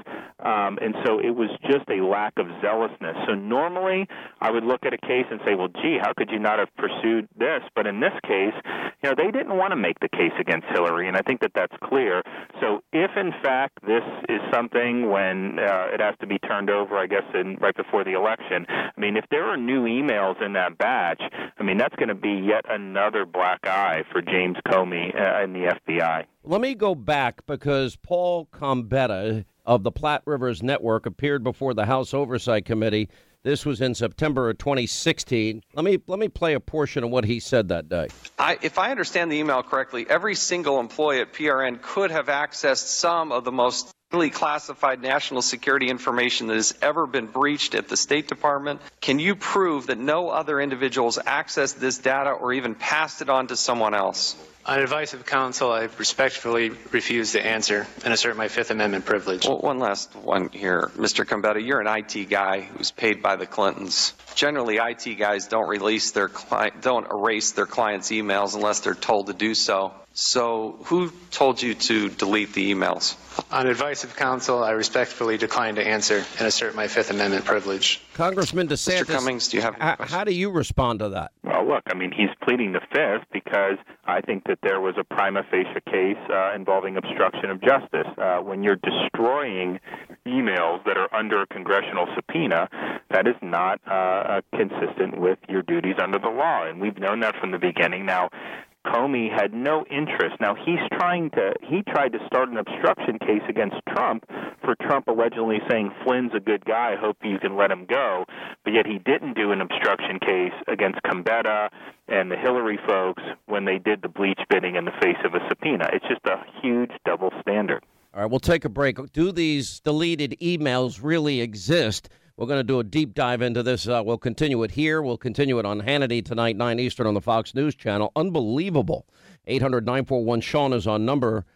Um, and so it was just a lack of zealousness. So normally I would look at a case and say, well, gee, how could you not have pursued this? But in this case, you know, they didn't want to make the case against Hillary, and I think that that's clear. So if, in fact, this is something when uh, it has to be turned over, I guess, in, right before the election, I mean, if there are new emails in that batch, I mean, that's going to be yet another black eye for James Comey uh, and the F B I. Let me go back because Paul Gambetta of the Platte Rivers Network appeared before the House Oversight Committee. This was in September of twenty sixteen. Let me let me play a portion of what he said that day. I, if I understand the email correctly, every single employee at P R N could have accessed some of the most highly classified national security information that has ever been breached at the State Department. Can you prove that no other individuals accessed this data or even passed it on to someone else? On advice of counsel, I respectfully refuse to answer and assert my Fifth Amendment privilege. Well, one last one here. Mister Gambetta, you're an I T guy who's paid by the Clintons. Generally, I T guys don't release their cli- don't erase their clients' emails unless they're told to do so. So who told you to delete the emails? On advice of counsel, I respectfully decline to answer and assert my Fifth Amendment privilege. Congressman DeSantis, Mister Cummings, do you have how, how do you respond to that? Well, look, I mean, he's pleading the Fifth because I think that there was a prima facie case uh, involving obstruction of justice. Uh, when you're destroying emails that are under a congressional subpoena, that is not uh, consistent with your duties under the law, and we've known that from the beginning. Now, Comey had no interest. Now, he's trying to, he tried to start an obstruction case against Trump for Trump allegedly saying Flynn's a good guy, I hope you can let him go, but yet he didn't do an obstruction case against Gambetta and the Hillary folks when they did the bleach bidding in the face of a subpoena. It's just a huge double standard. All right, we'll take a break. Do these deleted emails really exist? We're going to do a deep dive into this. Uh, we'll continue it here. We'll continue it on Hannity tonight, nine Eastern on the Fox News Channel. Unbelievable. eight hundred nine four one Sean is our number.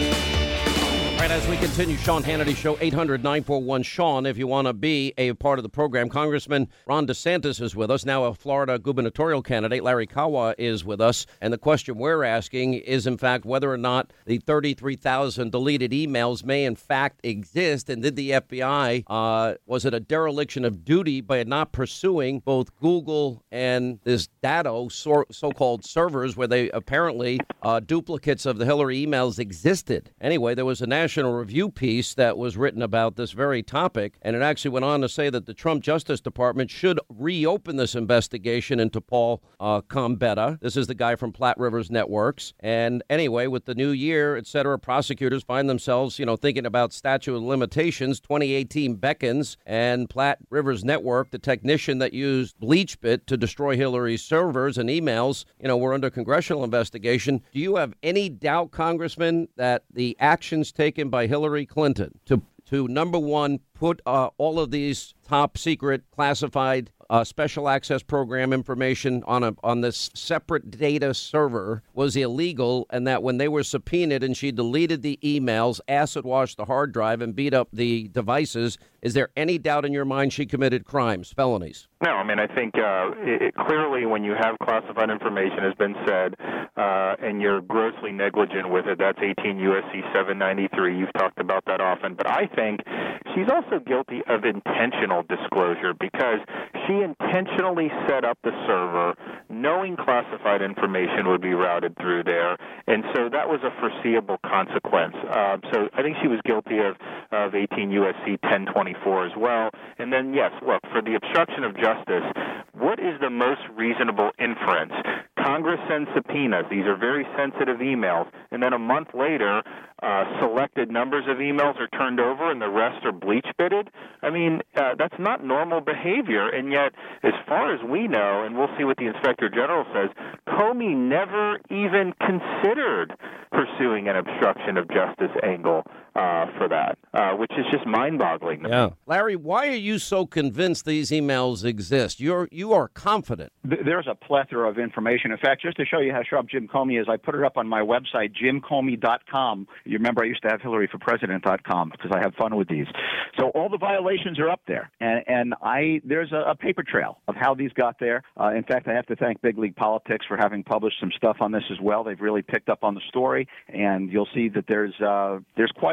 All right, as we continue, Sean Hannity Show, eight hundred nine four one Sean, if you want to be a part of the program. Congressman Ron DeSantis is with us, now a Florida gubernatorial candidate. Larry Kawa is with us. And the question we're asking is, in fact, whether or not the thirty-three thousand deleted emails may, in fact, exist. And did the F B I, uh, was it a dereliction of duty by not pursuing both Google and this Datto so- so-called servers where they apparently uh, duplicates of the Hillary emails existed? Anyway, there was a national Review piece that was written about this very topic, and it actually went on to say that the Trump Justice Department should reopen this investigation into Paul uh, Gambetta. This is the guy from Platte Rivers Networks. And anyway, with the new year, et cetera, prosecutors find themselves, you know, thinking about statute of limitations. twenty eighteen beckons, and Platte Rivers Network, the technician that used BleachBit to destroy Hillary's servers and emails, you know, were under congressional investigation. Do you have any doubt, Congressman, that the actions taken by Hillary Clinton to, to number one, put uh, all of these top secret classified uh, special access program information on a on this separate data server was illegal, and that when they were subpoenaed and she deleted the emails, acid washed the hard drive, and beat up the devices, is there any doubt in your mind she committed crimes, felonies? No, I mean, I think uh, it, it clearly when you have classified information, has been said, uh, and you're grossly negligent with it, that's eighteen U S C seven ninety-three. You've talked about that often. But I think she's also guilty of intentional disclosure because she intentionally set up the server knowing classified information would be routed through there. And so that was a foreseeable consequence. Uh, so I think she was guilty of, of eighteen U S C ten twenty-four as well. And then, yes, look, for the obstruction of justice, what is the most reasonable inference? Congress sends subpoenas. These are very sensitive emails. And then a month later, uh, selected numbers of emails are turned over and the rest are bleach bidded. I mean, uh, that's not normal behavior. And yet, as far as we know, and we'll see what the Inspector General says, Comey never even considered pursuing an obstruction of justice angle uh, for that, uh, which is just mind-boggling. Yeah. Larry, why are you so convinced these emails exist? You're you are confident. There's a plethora of information. In fact, just to show you how sharp Jim Comey is, I put it up on my website, jim comey dot com. You remember I used to have hillary for president dot com because I have fun with these. So all the violations are up there, and, and I there's a, a paper trail of how these got there. Uh, in fact, I have to thank Big League Politics for having published some stuff on this as well. They've really picked up on the story, and you'll see that there's uh, there's quite a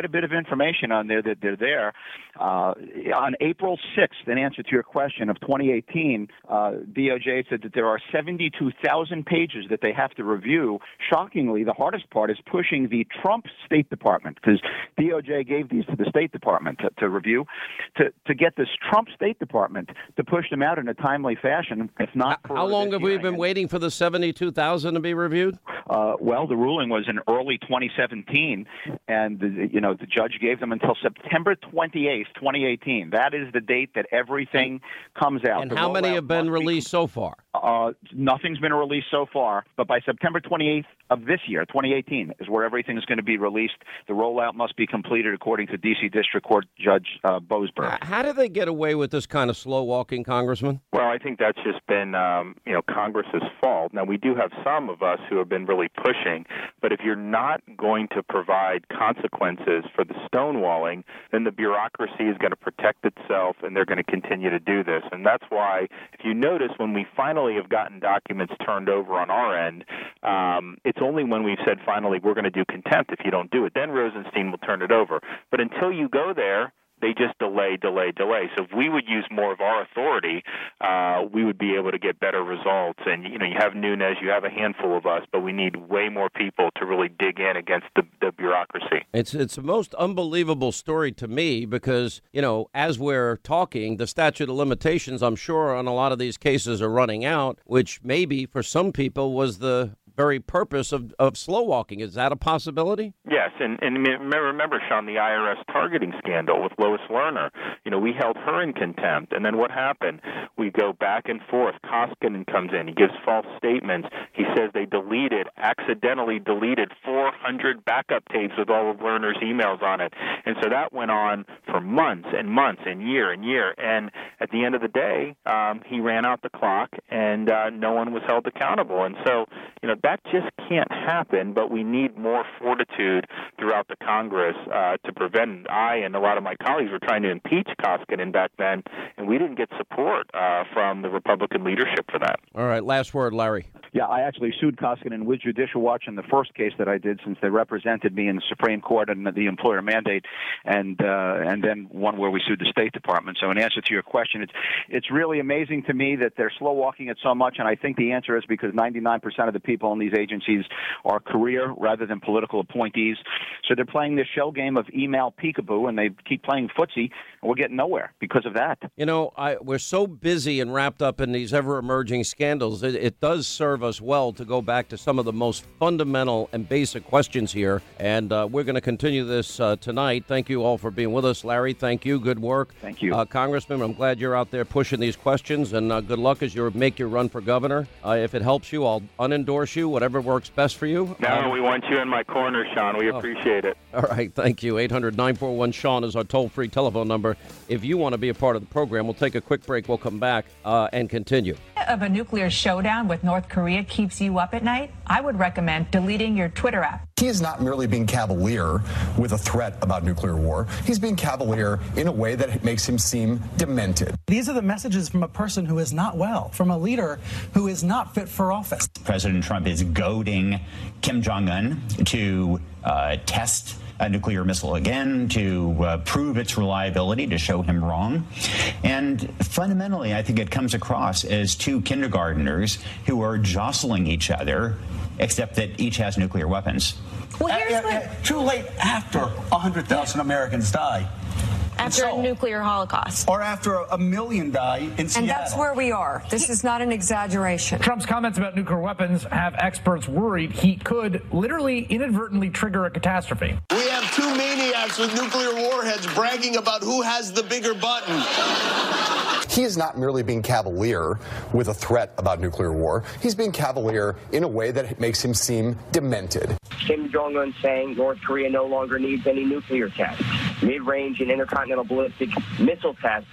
a bit of information on there that they're there. Uh, on April sixth, in answer to your question of twenty eighteen, uh, D O J said that there are seventy-two thousand pages that they have to review. Shockingly, the hardest part is pushing the Trump State Department, because D O J gave these to the State Department to, to review, to, to get this Trump State Department to push them out in a timely fashion, if not for How long have hearing. we been waiting for the seventy-two thousand to be reviewed? Uh, well, the ruling was in early twenty seventeen, and the, you know the judge gave them until September twenty-eighth, twenty eighteen. That is the date that everything comes out. And The how many rollout have been must be- released so far? Uh, nothing's been released so far, but by September twenty-eighth of this year, twenty eighteen, is where everything is going to be released. The rollout must be completed, according to D C District Court Judge uh, Boasberg. How do they get away with this kind of slow walking, Congressman? Well, I think that's just been, um, you know, Congress's fault. Now, we do have some of us who have been really pushing, but if you're not going to provide consequences for the stonewalling, then the bureaucracy is going to protect itself, and they're going to continue to do this. And that's why, if you notice, when we finally have gotten documents turned over on our end, um, it's only when we've said finally we're going to do contempt if you don't do it. Then Rosenstein will turn it over. But until you go there, they just delay, delay, delay. So if we would use more of our authority, uh, we would be able to get better results. And, you know, you have Nunes, you have a handful of us, but we need way more people to really dig in against the, the bureaucracy. It's it's the most unbelievable story to me because, you know, as we're talking, the statute of limitations, I'm sure, on a lot of these cases are running out, which maybe for some people was the very purpose of, of slow walking. Is that a possibility? Yes, and, and remember, Sean, the I R S targeting scandal with Lois Lerner. You know, we held her in contempt, and then what happened? We go back and forth. Koskinen comes in. He gives false statements. He says they deleted, accidentally deleted four hundred backup tapes with all of Lerner's emails on it. And so that went on for months and months and year and year. And at the end of the day, um, he ran out the clock, and uh, no one was held accountable. And so, you know, that just can't happen, but we need more fortitude throughout the Congress uh, to prevent. I and a lot of my colleagues were trying to impeach Koskinen back then, and we didn't get support uh, from the Republican leadership for that. All right, last word, Larry. Yeah, I actually sued Koskinen with Judicial Watch in the first case that I did, since they represented me in the Supreme Court and the employer mandate, and uh, and then one where we sued the State Department. So in answer to your question, it's it's really amazing to me that they're slow walking it so much, and I think the answer is because ninety-nine percent of the people in these agencies are career rather than political appointees. So they're playing this shell game of email peekaboo, and they keep playing footsie, and we're getting nowhere because of that. You know, I, we're so busy and wrapped up in these ever-emerging scandals. It, it does serve us well to go back to some of the most fundamental and basic questions here, and uh, we're going to continue this uh, tonight. Thank you all for being with us. Larry, thank you. Good work. Thank you. Uh, Congressman, I'm glad you're out there pushing these questions, and uh, good luck as you make your run for governor. Uh, if it helps you, I'll unendorse you, whatever works best for you. No, um, we want you in my corner, Sean. We oh. appreciate it. All right, thank you. eight hundred nine four one Sean is our toll-free telephone number. If you want to be a part of the program, we'll take a quick break. We'll come back uh, and continue. Of a nuclear showdown with North Korea keeps you up at night, I would recommend deleting your Twitter app. He is not merely being cavalier with a threat about nuclear war. He's being cavalier in a way that makes him seem demented. These are the messages from a person who is not well, from a leader who is not fit for office. President Trump is goading Kim Jong-un to uh, test a nuclear missile again, to uh, prove its reliability, to show him wrong. And fundamentally, I think it comes across as two kindergarteners who are jostling each other, except that each has nuclear weapons. Well, here's uh, uh, what... Too late after one hundred thousand Americans die. After so, a nuclear holocaust. Or after a, a million die in Seattle. And that's where we are. This is not an exaggeration. Trump's comments about nuclear weapons have experts worried he could literally inadvertently trigger a catastrophe. We have two maniacs with nuclear warheads bragging about who has the bigger button. He is not merely being cavalier with a threat about nuclear war. He's being cavalier in a way that makes him seem demented. Kim Jong-un saying North Korea no longer needs any nuclear tests. Mid-range and intercontinental ballistic missile tests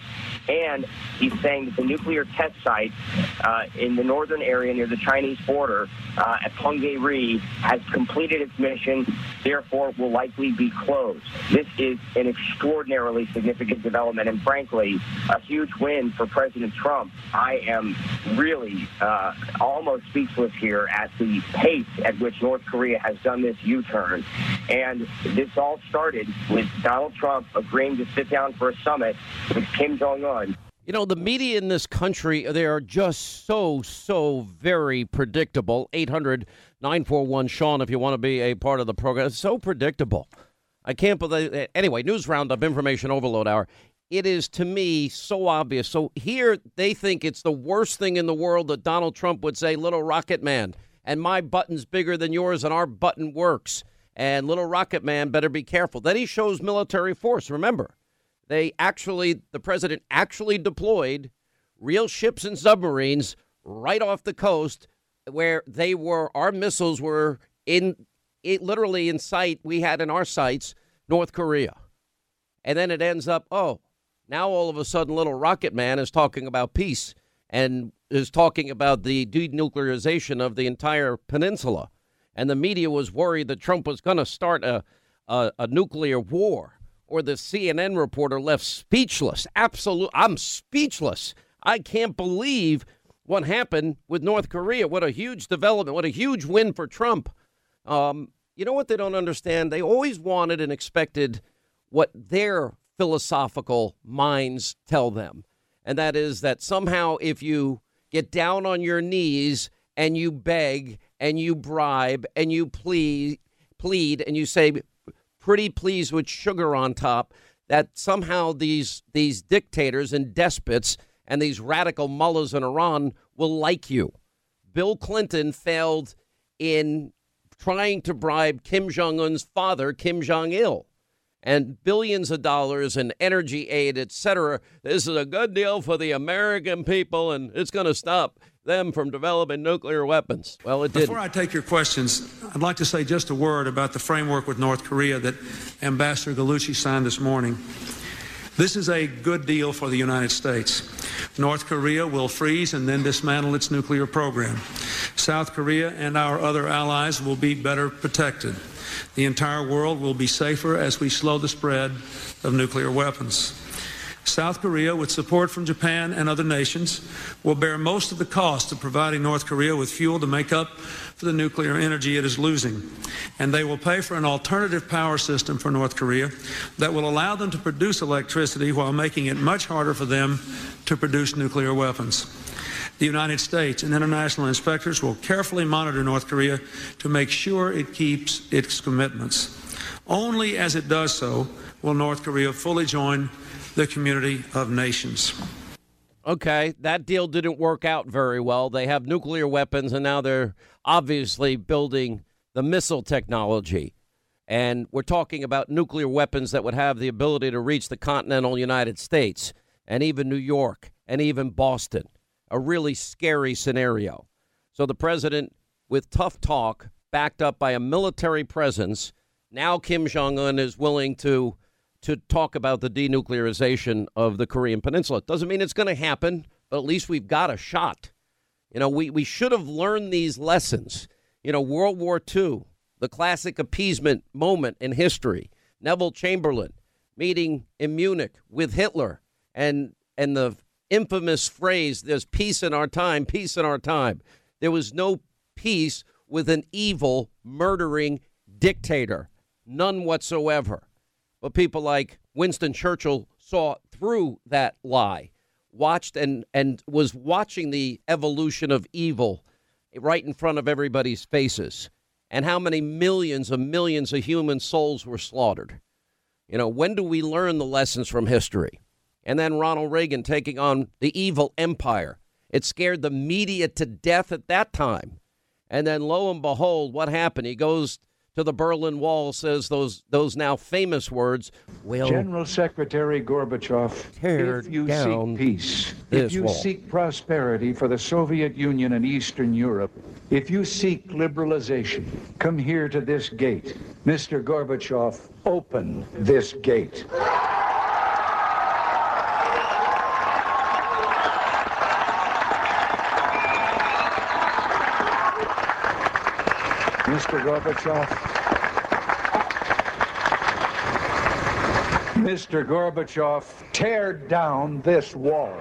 And he's saying that the nuclear test site uh, in the northern area near the Chinese border uh, at Punggye-ri has completed its mission, therefore will likely be closed. This is an extraordinarily significant development and, frankly, a huge win for President Trump. I am really uh, almost speechless here at the pace at which North Korea has done this U-turn. And this all started with Donald Trump agreeing to sit down for a summit with Kim Jong-un. You know, the media in this country, they are just so, so very predictable. eight hundred nine four one Sean, if you want to be a part of the program. It's so predictable. I can't believe. Anyway, News Roundup, Information Overload Hour. It is, to me, so obvious. So here they think it's the worst thing in the world that Donald Trump would say, little rocket man, and my button's bigger than yours and our button works. And little rocket man better be careful. Then he shows military force. Remember, they actually, the president actually deployed real ships and submarines right off the coast where they were, our missiles were in, it literally in sight. We had in our sights North Korea. And then it ends up, oh, now all of a sudden little rocket man is talking about peace and is talking about the denuclearization of the entire peninsula. And the media was worried that Trump was going to start a, a, a nuclear war. Or the C N N reporter left speechless. Absolute. I'm speechless. I can't believe what happened with North Korea. What a huge development. What a huge win for Trump. Um, you know what they don't understand? They always wanted and expected what their philosophical minds tell them. And that is that somehow if you get down on your knees and you beg and you bribe and you plead, plead and you say, pretty please with sugar on top, that somehow these these dictators and despots and these radical mullahs in Iran will like you. Bill Clinton failed in trying to bribe Kim Jong-un's father, Kim Jong-il. And billions of dollars in energy aid, et cetera. This is a good deal for the American people, and it's going to stop them from developing nuclear weapons. Well, it did. Before I take your questions, I'd like to say just a word about the framework with North Korea that Ambassador Gallucci signed this morning. This is a good deal for the United States. North Korea will freeze and then dismantle its nuclear program. South Korea and our other allies will be better protected. The entire world will be safer as we slow the spread of nuclear weapons. South Korea, with support from Japan and other nations, will bear most of the cost of providing North Korea with fuel to make up for the nuclear energy it is losing. And they will pay for an alternative power system for North Korea that will allow them to produce electricity while making it much harder for them to produce nuclear weapons. The United States and international inspectors will carefully monitor North Korea to make sure it keeps its commitments. Only as it does so will North Korea fully join the community of nations. Okay, that deal didn't work out very well. They have nuclear weapons, and now they're obviously building the missile technology. And we're talking about nuclear weapons that would have the ability to reach the continental United States and even New York and even Boston. A really scary scenario. So the president, with tough talk, backed up by a military presence, now Kim Jong-un is willing to to talk about the denuclearization of the Korean Peninsula. It doesn't mean it's going to happen, but at least we've got a shot. You know, we, we should have learned these lessons. You know, World War Two, the classic appeasement moment in history. Neville Chamberlain meeting in Munich with Hitler and and the infamous phrase, there's peace in our time, peace in our time. There was no peace with an evil, murdering dictator. None whatsoever. But people like Winston Churchill saw through that lie, watched and, and was watching the evolution of evil right in front of everybody's faces. And how many millions and millions of human souls were slaughtered. You know, when do we learn the lessons from history? And then Ronald Reagan taking on the evil empire. It scared the media to death at that time. And then lo and behold, what happened? He goes to the Berlin Wall, says those those now famous words. Well, General Secretary Gorbachev, if you seek peace, if you wall. seek prosperity for the Soviet Union and Eastern Europe, if you seek liberalization, come here to this gate. Mister Gorbachev, open this gate. Mister Gorbachev, Mister Gorbachev, tear down this wall.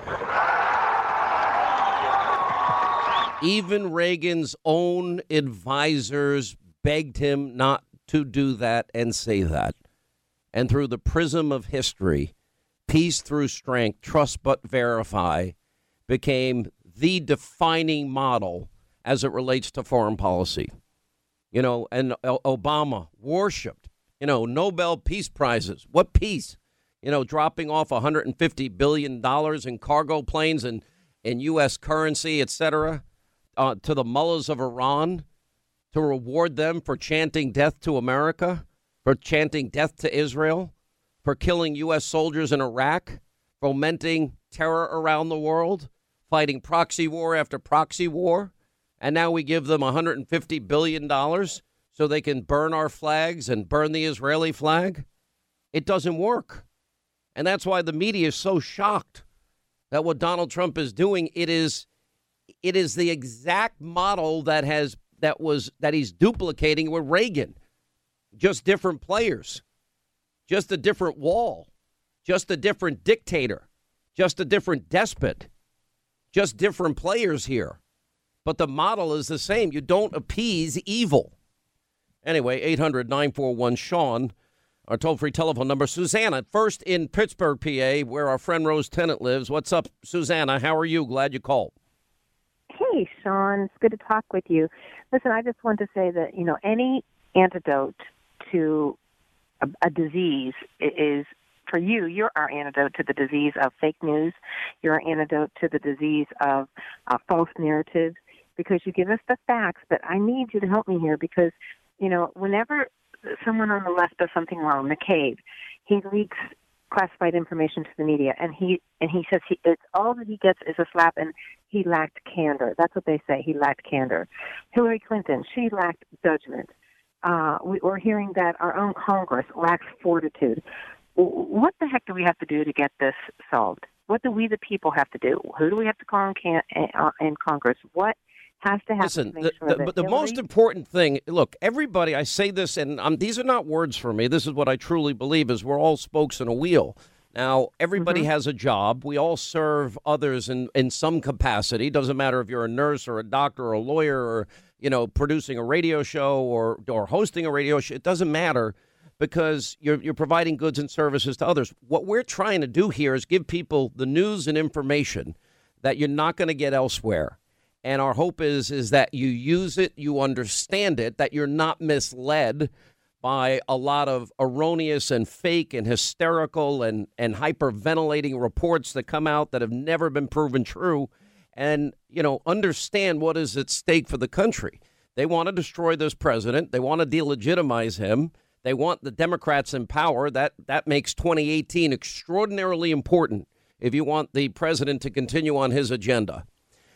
Even Reagan's own advisors begged him not to do that and say that. And through the prism of history, peace through strength, trust but verify, became the defining model as it relates to foreign policy. You know, and Obama worshipped, you know, Nobel Peace Prizes. What peace? You know, dropping off one hundred fifty billion dollars in cargo planes and in U S currency, et cetera, uh, to the mullahs of Iran to reward them for chanting death to America, for chanting death to Israel, for killing U S soldiers in Iraq, fomenting terror around the world, fighting proxy war after proxy war. And now we give them one hundred fifty billion dollars so they can burn our flags and burn the Israeli flag. It doesn't work. And that's why the media is so shocked that what Donald Trump is doing, it is it is the exact model that has that was that he's duplicating with Reagan. Just different players, just a different wall, just a different dictator, just a different despot, just different players here. But the model is the same. You don't appease evil. Anyway, eight hundred nine four one Sean, our toll-free telephone number. Susanna, first in Pittsburgh, P A, where our friend Rose Tennant lives. What's up, Susanna? How are you? Glad you called. Hey, Sean. It's good to talk with you. Listen, I just want to say that, you know, any antidote to a, a disease is, for you, you're our antidote to the disease of fake news. You're our antidote to the disease of uh, false narratives, because you give us the facts. But I need you to help me here because, you know, whenever someone on the left does something wrong, McCabe, he leaks classified information to the media, and he and he says he, it's all that he gets is a slap, and he lacked candor. That's what they say. He lacked candor. Hillary Clinton, she lacked judgment. Uh, we, we're hearing that our own Congress lacks fortitude. What the heck do we have to do to get this solved? What do we, the people, have to do? Who do we have to call in, can, uh, in Congress? What has to happen Listen, to make the, sure the, that but the Hillary- most important thing, look, everybody, I say this, and um, these are not words for me. This is what I truly believe, is we're all spokes in a wheel. Now, everybody Mm-hmm. has a job. We all serve others in, in some capacity. Doesn't matter if you're a nurse or a doctor or a lawyer or, you know, producing a radio show or or hosting a radio show. It doesn't matter, because you're you're providing goods and services to others. What we're trying to do here is give people the news and information that you're not going to get elsewhere. And our hope is is that you use it, you understand it, that you're not misled by a lot of erroneous and fake and hysterical and, and hyperventilating reports that come out that have never been proven true. And, you know, understand what is at stake for the country. They want to destroy this president. They want to delegitimize him. They want the Democrats in power. That that makes twenty eighteen extraordinarily important if you want the president to continue on his agenda.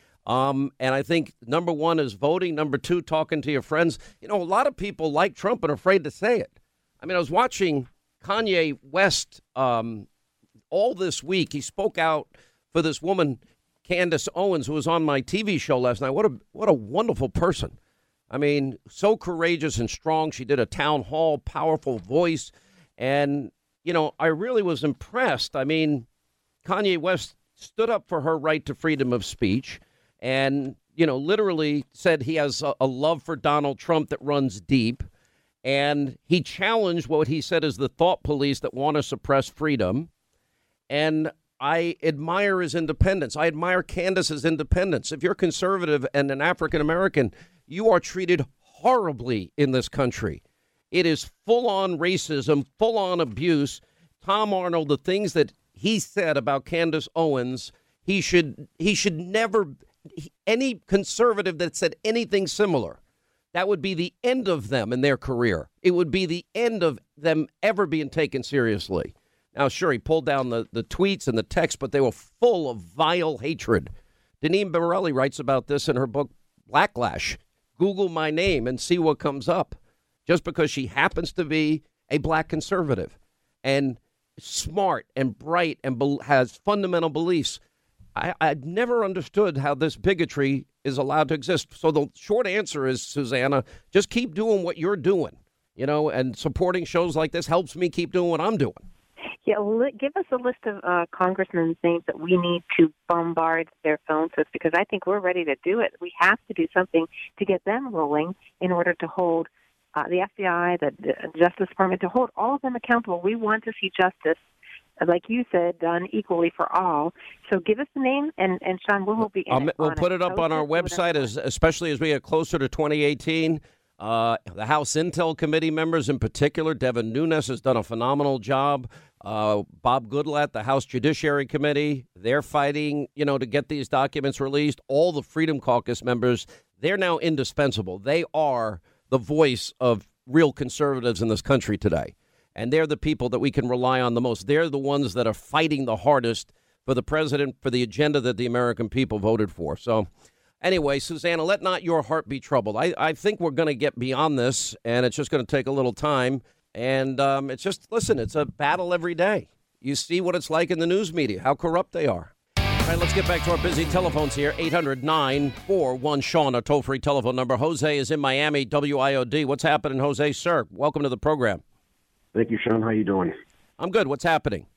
Um, and I think number one is voting. Number two, talking to your friends. You know, a lot of people like Trump and are afraid to say it. I mean, I was watching Kanye West um, all this week. He spoke out for this woman, Candace Owens, who was on my T V show last night. What a what a wonderful person. I mean, so courageous and strong. She did a town hall, powerful voice. And, you know, I really was impressed. I mean, Kanye West stood up for her right to freedom of speech and, you know, literally said he has a, a love for Donald Trump that runs deep. And he challenged what he said is the thought police that want to suppress freedom. And I admire his independence. I admire Candace's independence. If you're conservative and an African-American, you are treated horribly in this country. It is full-on racism, full-on abuse. Tom Arnold, the things that he said about Candace Owens, he should he should never, any conservative that said anything similar, that would be the end of them in their career. It would be the end of them ever being taken seriously. Now, sure, he pulled down the, the tweets and the text, but they were full of vile hatred. Deneen Borelli writes about this in her book, Blacklash. Google my name and see what comes up, just because she happens to be a black conservative and smart and bright and be- has fundamental beliefs. I, I've never understood how this bigotry is allowed to exist. So the short answer is, Susanna, just keep doing what you're doing, you know, and supporting shows like this helps me keep doing what I'm doing. Yeah, li- give us a list of uh, congressmen's names that we need to bombard their phone systems, because I think we're ready to do it. We have to do something to get them rolling in order to hold uh, the F B I, the, the Justice Department, to hold all of them accountable. We want to see justice, like you said, done equally for all. So give us the name, and, and Sean, we will be in Um, it we'll on put it up on our website, as, especially as we get closer to twenty eighteen. Uh, the House Intel Committee members in particular, Devin Nunes has done a phenomenal job. Uh, Bob Goodlatte, the House Judiciary Committee, they're fighting, you know, to get these documents released. All the Freedom Caucus members, they're now indispensable. They are the voice of real conservatives in this country today. And they're the people that we can rely on the most. They're the ones that are fighting the hardest for the president, for the agenda that the American people voted for. So anyway, Susanna, let not your heart be troubled. I, I think we're going to get beyond this, and it's just going to take a little time. And um, it's just, listen, it's a battle every day. You see what it's like in the news media, how corrupt they are. All right, let's get back to our busy telephones here. eight hundred nine four one Sean, a toll-free telephone number. Jose is in Miami, W I O D. What's happening, Jose? Sir, welcome to the program. Thank you, Sean. How you doing? I'm good. What's happening?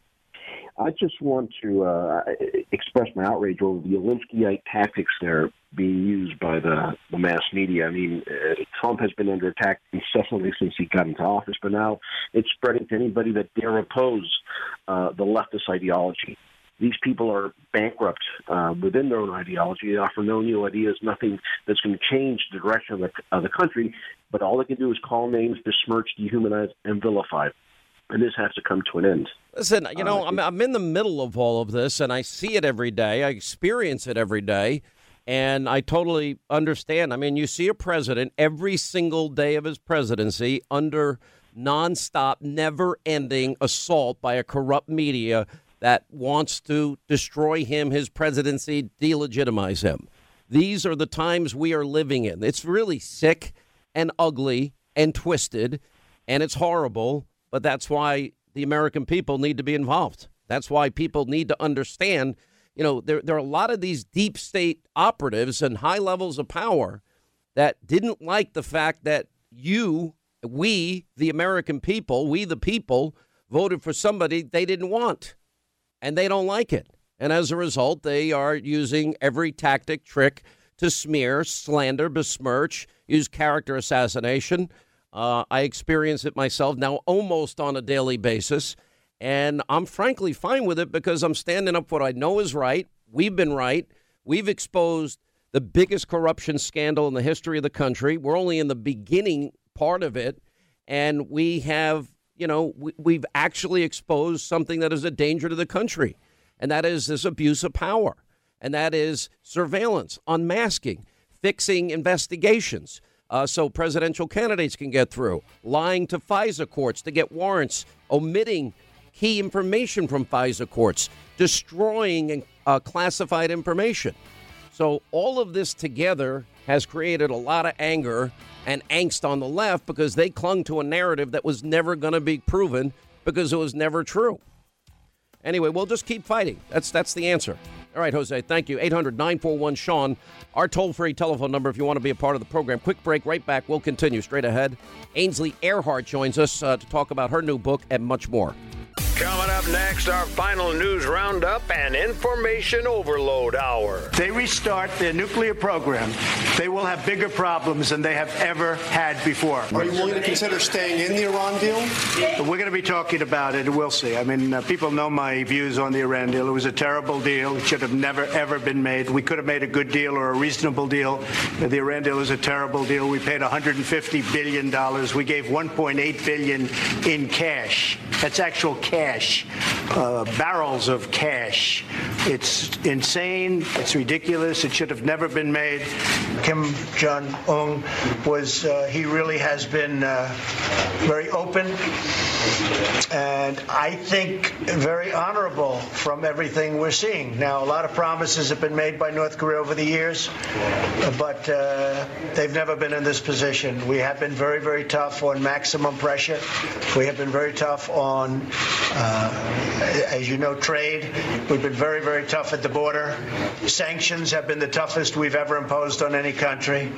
I just want to uh, express my outrage over the Alinskyite tactics that are being used by the, the mass media. I mean, uh, Trump has been under attack incessantly since he got into office, but now it's spreading to anybody that dare oppose uh, the leftist ideology. These people are bankrupt uh, within their own ideology. They offer no new ideas, nothing that's going to change the direction of the, of the country, but all they can do is call names, besmirch, dehumanize, and vilify. And this has to come to an end. Listen, you know, uh, I'm, I'm in the middle of all of this, and I see it every day. I experience it every day, and I totally understand. I mean, you see a president every single day of his presidency under nonstop, never-ending assault by a corrupt media that wants to destroy him, his presidency, delegitimize him. These are the times we are living in. It's really sick and ugly and twisted, and it's horrible. But that's why the American people need to be involved. That's why people need to understand, you know, there, there are a lot of these deep state operatives and high levels of power that didn't like the fact that you, we, the American people, we the people, voted for somebody they didn't want. And they don't like it. And as a result, they are using every tactic, trick to smear, slander, besmirch, use character assassination. Uh, I experience it myself now almost on a daily basis, and I'm frankly fine with it because I'm standing up for what I know is right. We've been right. We've exposed the biggest corruption scandal in the history of the country. We're only in the beginning part of it, and we have, you know, we, we've actually exposed something that is a danger to the country, and that is this abuse of power, and that is surveillance, unmasking, fixing investigations. Uh, so presidential candidates can get through, lying to FISA courts to get warrants, omitting key information from FISA courts, destroying uh, classified information. So all of this together has created a lot of anger and angst on the left because they clung to a narrative that was never going to be proven because it was never true. Anyway, we'll just keep fighting. That's that's the answer. All right, Jose, thank you. eight hundred nine four one Sean, our toll-free telephone number if you want to be a part of the program. Quick break, right back. We'll continue straight ahead. Ainsley Earhardt joins us uh, to talk about her new book and much more. Coming up next, our final news roundup and information overload hour. They restart their nuclear program, they will have bigger problems than they have ever had before. Are you willing to consider staying in the Iran deal? We're going to be talking about it. We'll see. I mean, uh, people know my views on the Iran deal. It was a terrible deal. It should have never, ever been made. We could have made a good deal or a reasonable deal. The Iran deal is a terrible deal. We paid one hundred fifty billion dollars. We gave one point eight billion dollars in cash. That's actual cash. Uh, barrels of cash. It's insane. It's ridiculous. It should have never been made. Kim Jong-un was, uh, he really has been uh, very open and I think very honorable from everything we're seeing. Now, a lot of promises have been made by North Korea over the years, but uh, they've never been in this position. We have been very, very tough on maximum pressure. We have been very tough on uh, As you know, trade, we've been very, very tough at the border. Sanctions have been the toughest we've ever imposed on any country.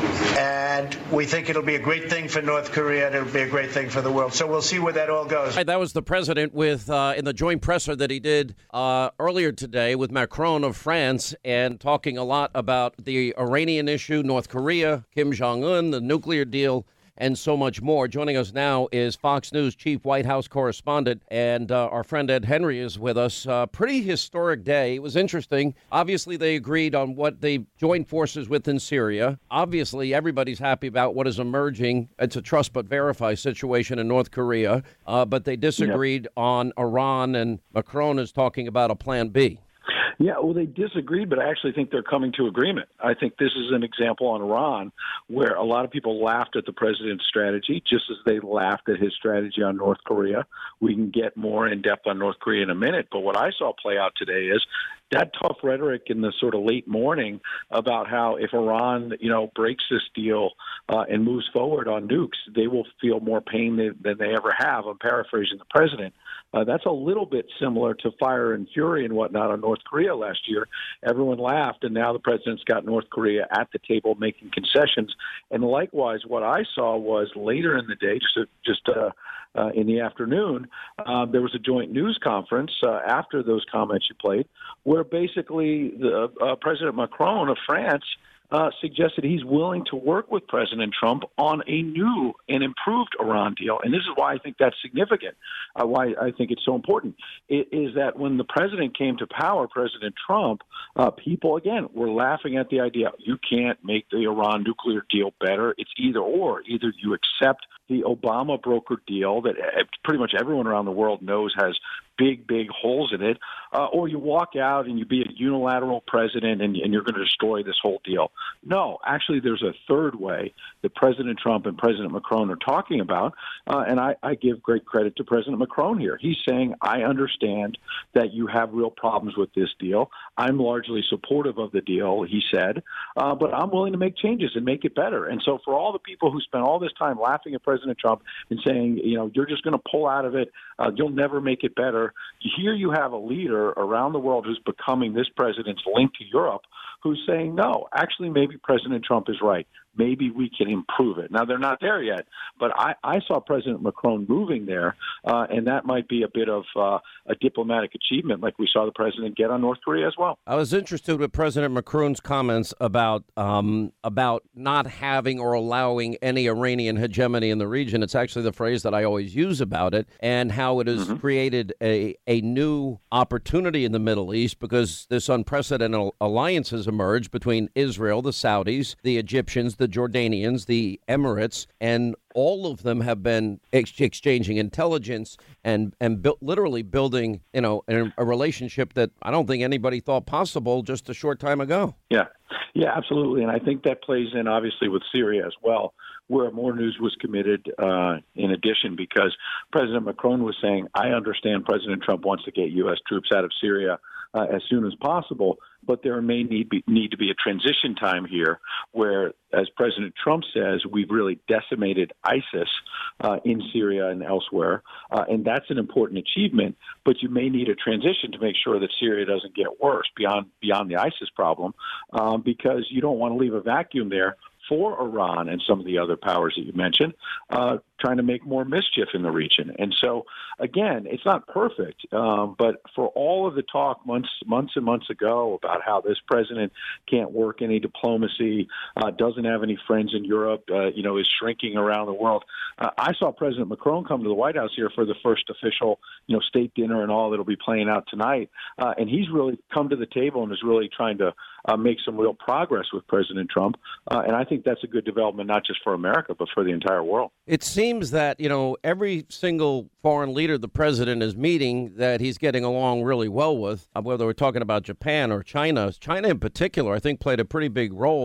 And we think it'll be a great thing for North Korea, and it'll be a great thing for the world. So we'll see where that all goes. Right, that was the president with uh, in the joint presser that he did uh, earlier today with Macron of France, and talking a lot about the Iranian issue, North Korea, Kim Jong-un, the nuclear deal, and so much more. Joining us now is Fox News chief White House correspondent, and uh, our friend Ed Henry is with us. Uh, pretty historic day. It was interesting. Obviously, they agreed on what they joined forces with in Syria. Obviously, everybody's happy about what is emerging. It's a trust but verify situation in North Korea, uh, but they disagreed yep. on Iran, and Macron is talking about a plan B. Yeah, well, they disagreed, but I actually think they're coming to agreement. I think this is an example on Iran where a lot of people laughed at the president's strategy, just as they laughed at his strategy on North Korea. We can get more in depth on North Korea in a minute, but what I saw play out today is that tough rhetoric in the sort of late morning about how if Iran, you know, breaks this deal uh, and moves forward on nukes, they will feel more pain than, than they ever have. I'm paraphrasing the president. Uh, that's a little bit similar to fire and fury and whatnot on North Korea last year. Everyone laughed, and now the president's got North Korea at the table making concessions. And likewise, what I saw was later in the day, just just uh, uh, in the afternoon, uh, there was a joint news conference uh, after those comments you played, where basically the uh, President Macron of France Uh, suggested he's willing to work with President Trump on a new and improved Iran deal. And this is why I think that's significant, uh, why I think it's so important. It is that when the president came to power, President Trump, uh, people, again, were laughing at the idea, you can't make the Iran nuclear deal better. It's either or. Either you accept the Obama brokered deal that pretty much everyone around the world knows has big, big holes in it, uh, or you walk out and you be a unilateral president and, and you're going to destroy this whole deal. No, actually, there's a third way that President Trump and President Macron are talking about, uh, and I, I give great credit to President Macron here. He's saying, I understand that you have real problems with this deal. I'm largely supportive of the deal, he said, uh, but I'm willing to make changes and make it better. And so for all the people who spent all this time laughing at President Trump and saying, you know, you're just going to pull out of it, uh, you'll never make it better, here you have a leader around the world who's becoming this president's link to Europe who's saying, no, actually, maybe President Trump is right. Maybe we can improve it. Now, they're not there yet, but I, I saw President Macron moving there, uh, and that might be a bit of uh, a diplomatic achievement like we saw the president get on North Korea as well. I was interested with President Macron's comments about um, about not having or allowing any Iranian hegemony in the region. It's actually the phrase that I always use about it, and how it has mm-hmm. created a, a new opportunity in the Middle East because this unprecedented alliance has emerged between Israel, the Saudis, the Egyptians, the Jordanians, the Emirates, and all of them have been ex- exchanging intelligence and and bu- literally building, you know, a, a relationship that I don't think anybody thought possible just a short time ago. Yeah, yeah, absolutely. And I think that plays in, obviously, with Syria as well, where more news was committed uh, in addition, because President Macron was saying, I understand President Trump wants to get U S troops out of Syria uh, as soon as possible, but there may need, be, need to be a transition time here where, as President Trump says, we've really decimated ISIS uh, in Syria and elsewhere, uh, and that's an important achievement, but you may need a transition to make sure that Syria doesn't get worse beyond beyond the ISIS problem, um, because you don't want to leave a vacuum there for Iran and some of the other powers that you mentioned, uh, trying to make more mischief in the region. And so, again, it's not perfect, um, but for all of the talk months, months and months ago about how this president can't work any diplomacy, uh, doesn't have any friends in Europe, uh, you know, is shrinking around the world, uh, I saw President Macron come to the White House here for the first official, you know, state dinner and all that'll be playing out tonight, uh, and he's really come to the table and is really trying to uh, make some real progress with President Trump, uh, and I think that's a good development, not just for America, but for the entire world. It seems that, you know, every single foreign leader the president is meeting that he's getting along really well with, whether we're talking about Japan or China. China in particular, I think, played a pretty big role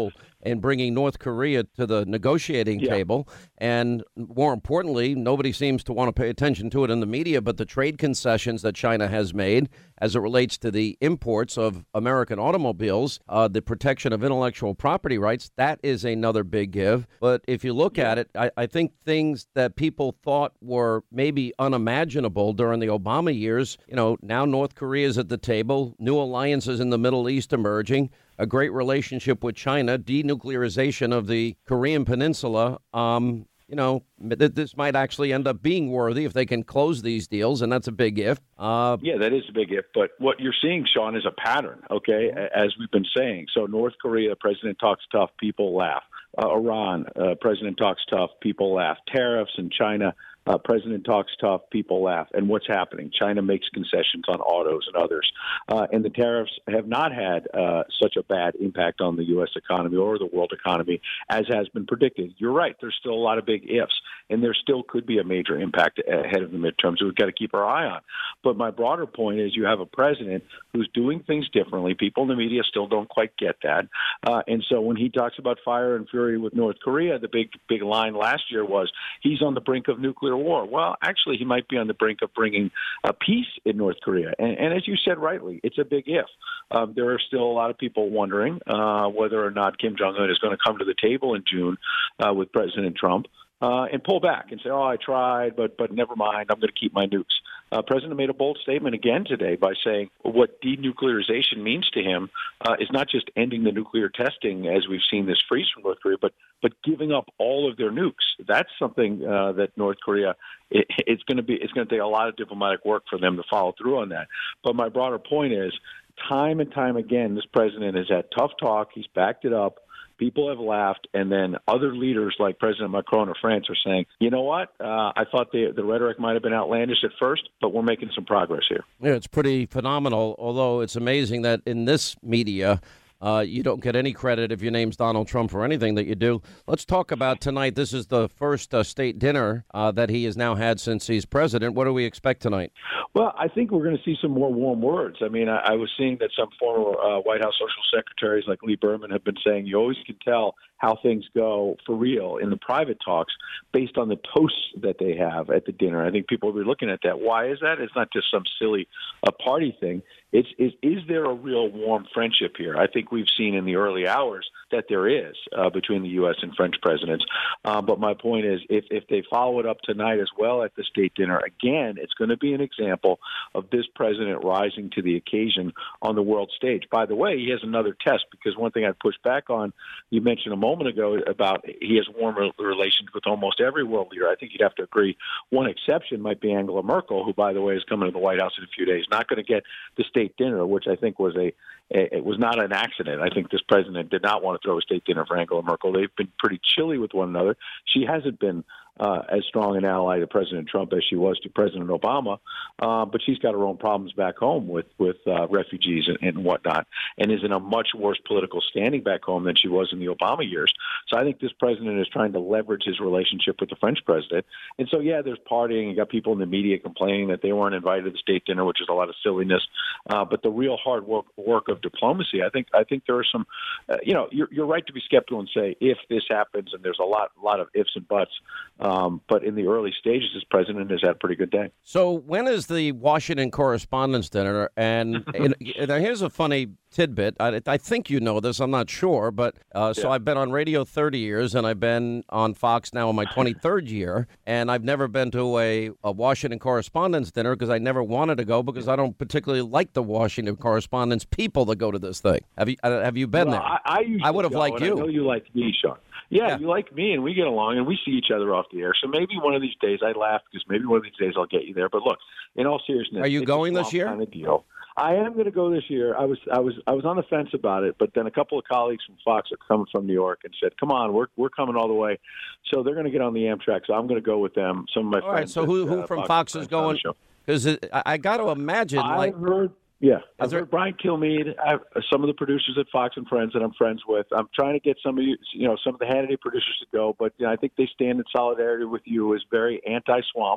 in bringing North Korea to the negotiating Yeah. table. And more importantly, nobody seems to want to pay attention to it in the media, but the trade concessions that China has made as it relates to the imports of American automobiles, uh, the protection of intellectual property rights, that is another big give. But if you look at it, I, I think things that people thought were maybe unimaginable during the Obama years, you know, now North Korea is at the table, new alliances in the Middle East emerging, a great relationship with China, denuclearization of the Korean Peninsula. Um, you know, th- this might actually end up being worthy if they can close these deals, and that's a big if. Uh, Yeah, that is a big if. But what you're seeing, Sean, is a pattern, okay, a- as we've been saying. So North Korea, president talks tough, people laugh. Uh, Iran, uh, president talks tough, people laugh. Tariffs in China, uh, president talks tough, people laugh. And what's happening? China makes concessions on autos and others. Uh, and the tariffs have not had uh, such a bad impact on the U S economy or the world economy as has been predicted. You're right. There's still a lot of big ifs, and there still could be a major impact ahead of the midterms that we've got to keep our eye on. But my broader point is you have a president who's doing things differently. People in the media still don't quite get that. Uh, and so when he talks about fire and fury with North Korea, the big, big line last year was he's on the brink of nuclear war. Well, actually, he might be on the brink of bringing uh, peace in North Korea. And, and as you said rightly, it's a big if. Um, there are still a lot of people wondering uh, whether or not Kim Jong-un is going to come to the table in June uh, with President Trump. Uh, and pull back and say, oh, I tried, but but never mind, I'm going to keep my nukes. Uh, President made a bold statement again today by saying what denuclearization means to him uh, is not just ending the nuclear testing, as we've seen this freeze from North Korea, but but giving up all of their nukes. That's something uh, that North Korea, it, it's going to be, it's going to take a lot of diplomatic work for them to follow through on that. But my broader point is, time and time again, this president has had tough talk. He's backed it up. People have laughed, and then other leaders like President Macron of France are saying, you know what, uh, I thought the, the rhetoric might have been outlandish at first, but we're making some progress here. Yeah, it's pretty phenomenal, although it's amazing that in this media, Uh, you don't get any credit if your name's Donald Trump for anything that you do. Let's talk about tonight. This is the first uh, state dinner uh, that he has now had since he's president. What do we expect tonight? Well, I think we're going to see some more warm words. I mean, I, I was seeing that some former uh, White House social secretaries like Lee Berman have been saying you always can tell how things go for real in the private talks based on the toasts that they have at the dinner. I think people will be looking at that. Why is that? It's not just some silly uh, party thing. It's is, is there a real warm friendship here? I think we've seen in the early hours that there is uh, between the U S and French presidents. Uh, but my point is, if, if they follow it up tonight as well at the state dinner, again, it's going to be an example of this president rising to the occasion on the world stage. By the way, he has another test, because one thing I'd push back on, you mentioned a moment ago about he has warm relations with almost every world leader. I think you'd have to agree. One exception might be Angela Merkel, who, by the way, is coming to the White House in a few days. Not going to get the state dinner, which I think was a, a it was not an accident. I think this president did not want to throw a state dinner for Angela Merkel. They've been pretty chilly with one another. She hasn't been uh, as strong an ally to President Trump as she was to President Obama, uh, but she's got her own problems back home with with uh, refugees and, and whatnot, and is in a much worse political standing back home than she was in the Obama years. So I think this president is trying to leverage his relationship with the French president. And so, yeah, there's partying. You got people in the media complaining that they weren't invited to the state dinner, which is a lot of silliness. Uh, but the real hard work, work of diplomacy, I think I think there are some, uh, you know, you're, you're right to be skeptical and say if this happens, and there's a lot, lot of ifs and buts. Um, but in the early stages, this president has had a pretty good day. So when is the Washington Correspondents' Dinner? And, and, and here's a funny tidbit. I, I think you know this. I'm not sure. But uh, so Yeah. I've been on radio thirty years, and I've been on Fox now in my twenty-third year. And I've never been to a, a Washington Correspondents' Dinner because I never wanted to go because I don't particularly like the Washington Correspondents people that go to this thing. Have you uh, have you been Well, there? I, I, usually I would have go, liked and you. I know you like me, Sean. Yeah, Yeah. you like me, and we get along, and we see each other off the air. So maybe one of these days, I laugh because maybe one of these days I'll get you there. But look, in all seriousness, Are you it's going a this year? Kind of deal. I am going to go this year. I was, I was, I was on the fence about it, but then a couple of colleagues from Fox are coming from New York and said, "Come on, we're we're coming all the way." So they're going to get on the Amtrak. So I'm going to go with them. Some of my All right. friends. So who at, who uh, from Fox Fox are is on the going? show. Because I, I got to imagine, I've like, heard. Yeah, I've there- heard Brian Kilmeade, I've, some of the producers at Fox and Friends that I'm friends with. I'm trying to get some of you, you know, some of the Hannity producers to go, but you know, I think they stand in solidarity with you as very anti-swamp.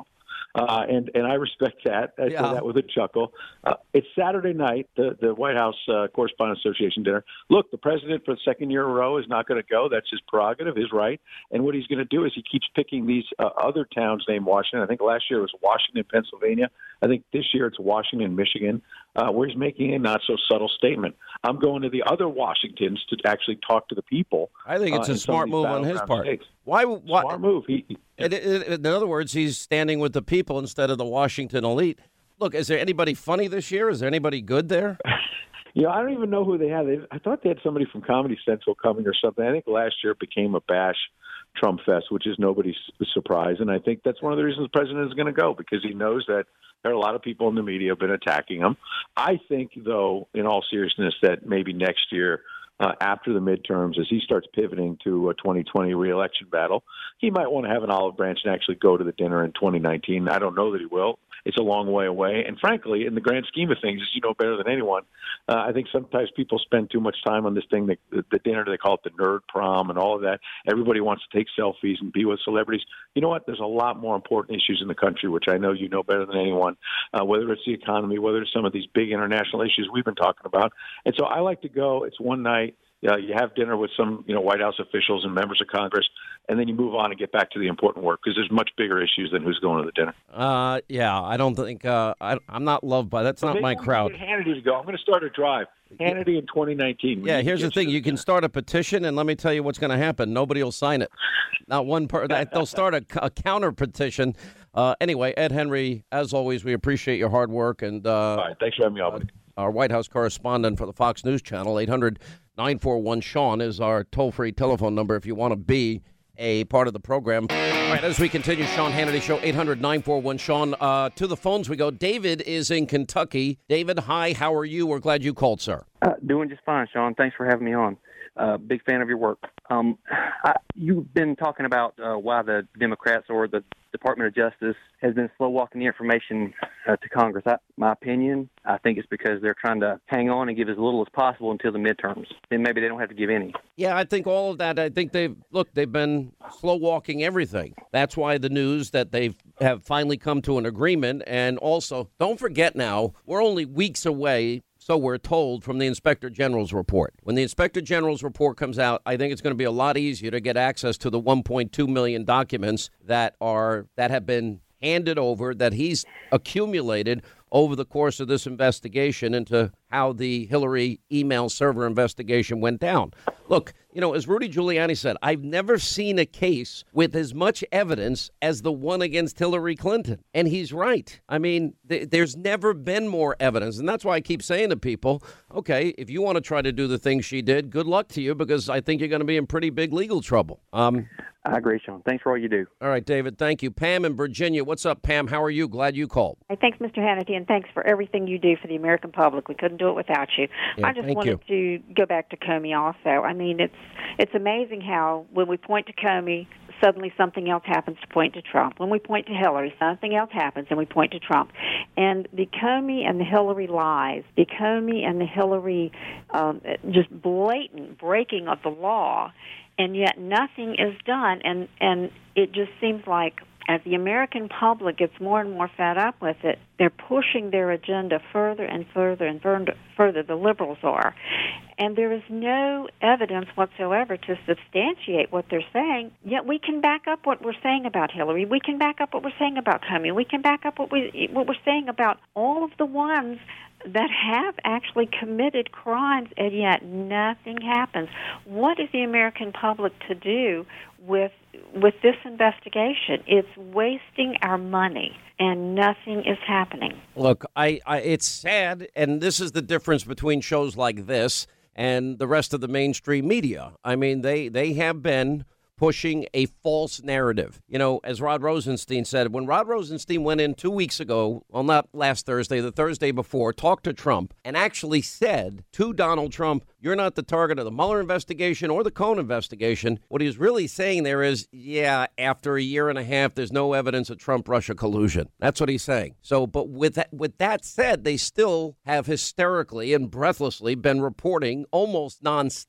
Uh, and, and I respect that. I Yeah. say that with a chuckle. Uh, it's Saturday night, the, the White House uh, Correspondents Association dinner. Look, the president for the second year in a row is not going to go. That's his prerogative, his right. And what he's going to do is he keeps picking these uh, other towns named Washington. I think last year it was Washington, Pennsylvania. I think this year it's Washington, Michigan, uh, where he's making a not-so-subtle statement. I'm going to the other Washingtons to actually talk to the people. I think it's uh, a in some smart of these move on his battleground part. states. Why? why Smart move. He, in, in, in other words, he's standing with the people instead of the Washington elite. Look, is there anybody funny this year? Is there anybody good there? You know, I don't even know who they have. They, I thought they had somebody from Comedy Central coming or something. I think last year it became a bash Trump fest, which is nobody's surprise. And I think that's one of the reasons the president is going to go, because he knows that there are a lot of people in the media have been attacking him. I think, though, in all seriousness, that maybe next year, uh, after the midterms, as he starts pivoting to a twenty twenty reelection battle, he might want to have an olive branch and actually go to the dinner in twenty nineteen. I don't know that he will. It's a long way away. And frankly, in the grand scheme of things, as you know better than anyone, uh, I think sometimes people spend too much time on this thing, the, the, the dinner, they call it the nerd prom and all of that. Everybody wants to take selfies and be with celebrities. You know what? There's a lot more important issues in the country, which I know you know better than anyone, uh, whether it's the economy, whether it's some of these big international issues we've been talking about. And so I like to go. It's one night. Uh, you have dinner with some, you know, White House officials and members of Congress, and then you move on and get back to the important work, because there's much bigger issues than who's going to the dinner. Uh, yeah, I don't think uh, I, I'm not loved by that's not Maybe my we crowd. Get Hannity to go. I'm going to start a drive. Hannity in twenty nineteen. We Yeah, need to here's the get thing: you you can start a petition, and let me tell you what's going to happen. Nobody will sign it. Not one per. They'll start a, a counter petition. Uh, anyway, Ed Henry, as always, we appreciate your hard work, and uh, All right, thanks for having me on. Uh, our White House correspondent for the Fox News Channel, eight hundred nine four one Sean is our toll-free telephone number if you want to be a part of the program. All right, as we continue, Sean Hannity Show, eight hundred nine four one Sean. Uh, to the phones we go. David is in Kentucky. David, hi, how are you? We're glad you called, sir. Uh, doing just fine, Sean. Thanks for having me on. Uh, big fan of your work. Um, I, you've been talking about uh, why the Democrats or the Department of Justice has been slow walking the information uh, to Congress. I, my opinion, I think it's because they're trying to hang on and give as little as possible until the midterms. Then maybe they don't have to give any. Yeah, I think all of that. I think they've look. They've been slow walking everything. That's why the news that they've have finally come to an agreement. And also, don't forget now, we're only weeks away. So we're told from the Inspector General's report. When the Inspector General's report comes out, I think it's going to be a lot easier to get access to the one point two million documents that are that have been handed over, that he's accumulated over the course of this investigation into how the Hillary email server investigation went down. Look, you know, as Rudy Giuliani said, I've never seen a case with as much evidence as the one against Hillary Clinton. And he's right. I mean, th- there's never been more evidence. And that's why I keep saying to people, okay, if you want to try to do the things she did, good luck to you, because I think you're going to be in pretty big legal trouble. Um, I agree, Sean. Thanks for all you do. All right, David, thank you. Pam in Virginia. What's up, Pam? How are you? Glad you called. Hey, thanks, Mister Hannity, and thanks for everything you do for the American public. We couldn't do it without you. Yeah, I just thank wanted to go back to Comey also. I mean, it's it's amazing how when we point to Comey, suddenly something else happens to point to Trump. When we point to Hillary, something else happens and we point to Trump. And the Comey and the Hillary lies, the Comey and the Hillary um, just blatant breaking of the law, and yet nothing is done. And, and it just seems like as the American public gets more and more fed up with it, they're pushing their agenda further and further and further, the liberals are. And there is no evidence whatsoever to substantiate what they're saying, yet we can back up what we're saying about Hillary. We can back up what we're saying about Comey. We can back up what, we, what we're saying about all of the ones that have actually committed crimes, and yet nothing happens. What is the American public to do with with this investigation? It's wasting our money, and nothing is happening. Look, I, I it's sad, and this is the difference between shows like this and the rest of the mainstream media. I mean, they, they have been pushing a false narrative. You know, as Rod Rosenstein said, when Rod Rosenstein went in two weeks ago, well, not last Thursday, the Thursday before, talked to Trump and actually said to Donald Trump, you're not the target of the Mueller investigation or the Cohen investigation. What he was really saying there is, yeah, after a year and a half, there's no evidence of Trump-Russia collusion. That's what he's saying. So, but with that, with that said, they still have hysterically and breathlessly been reporting almost nonstop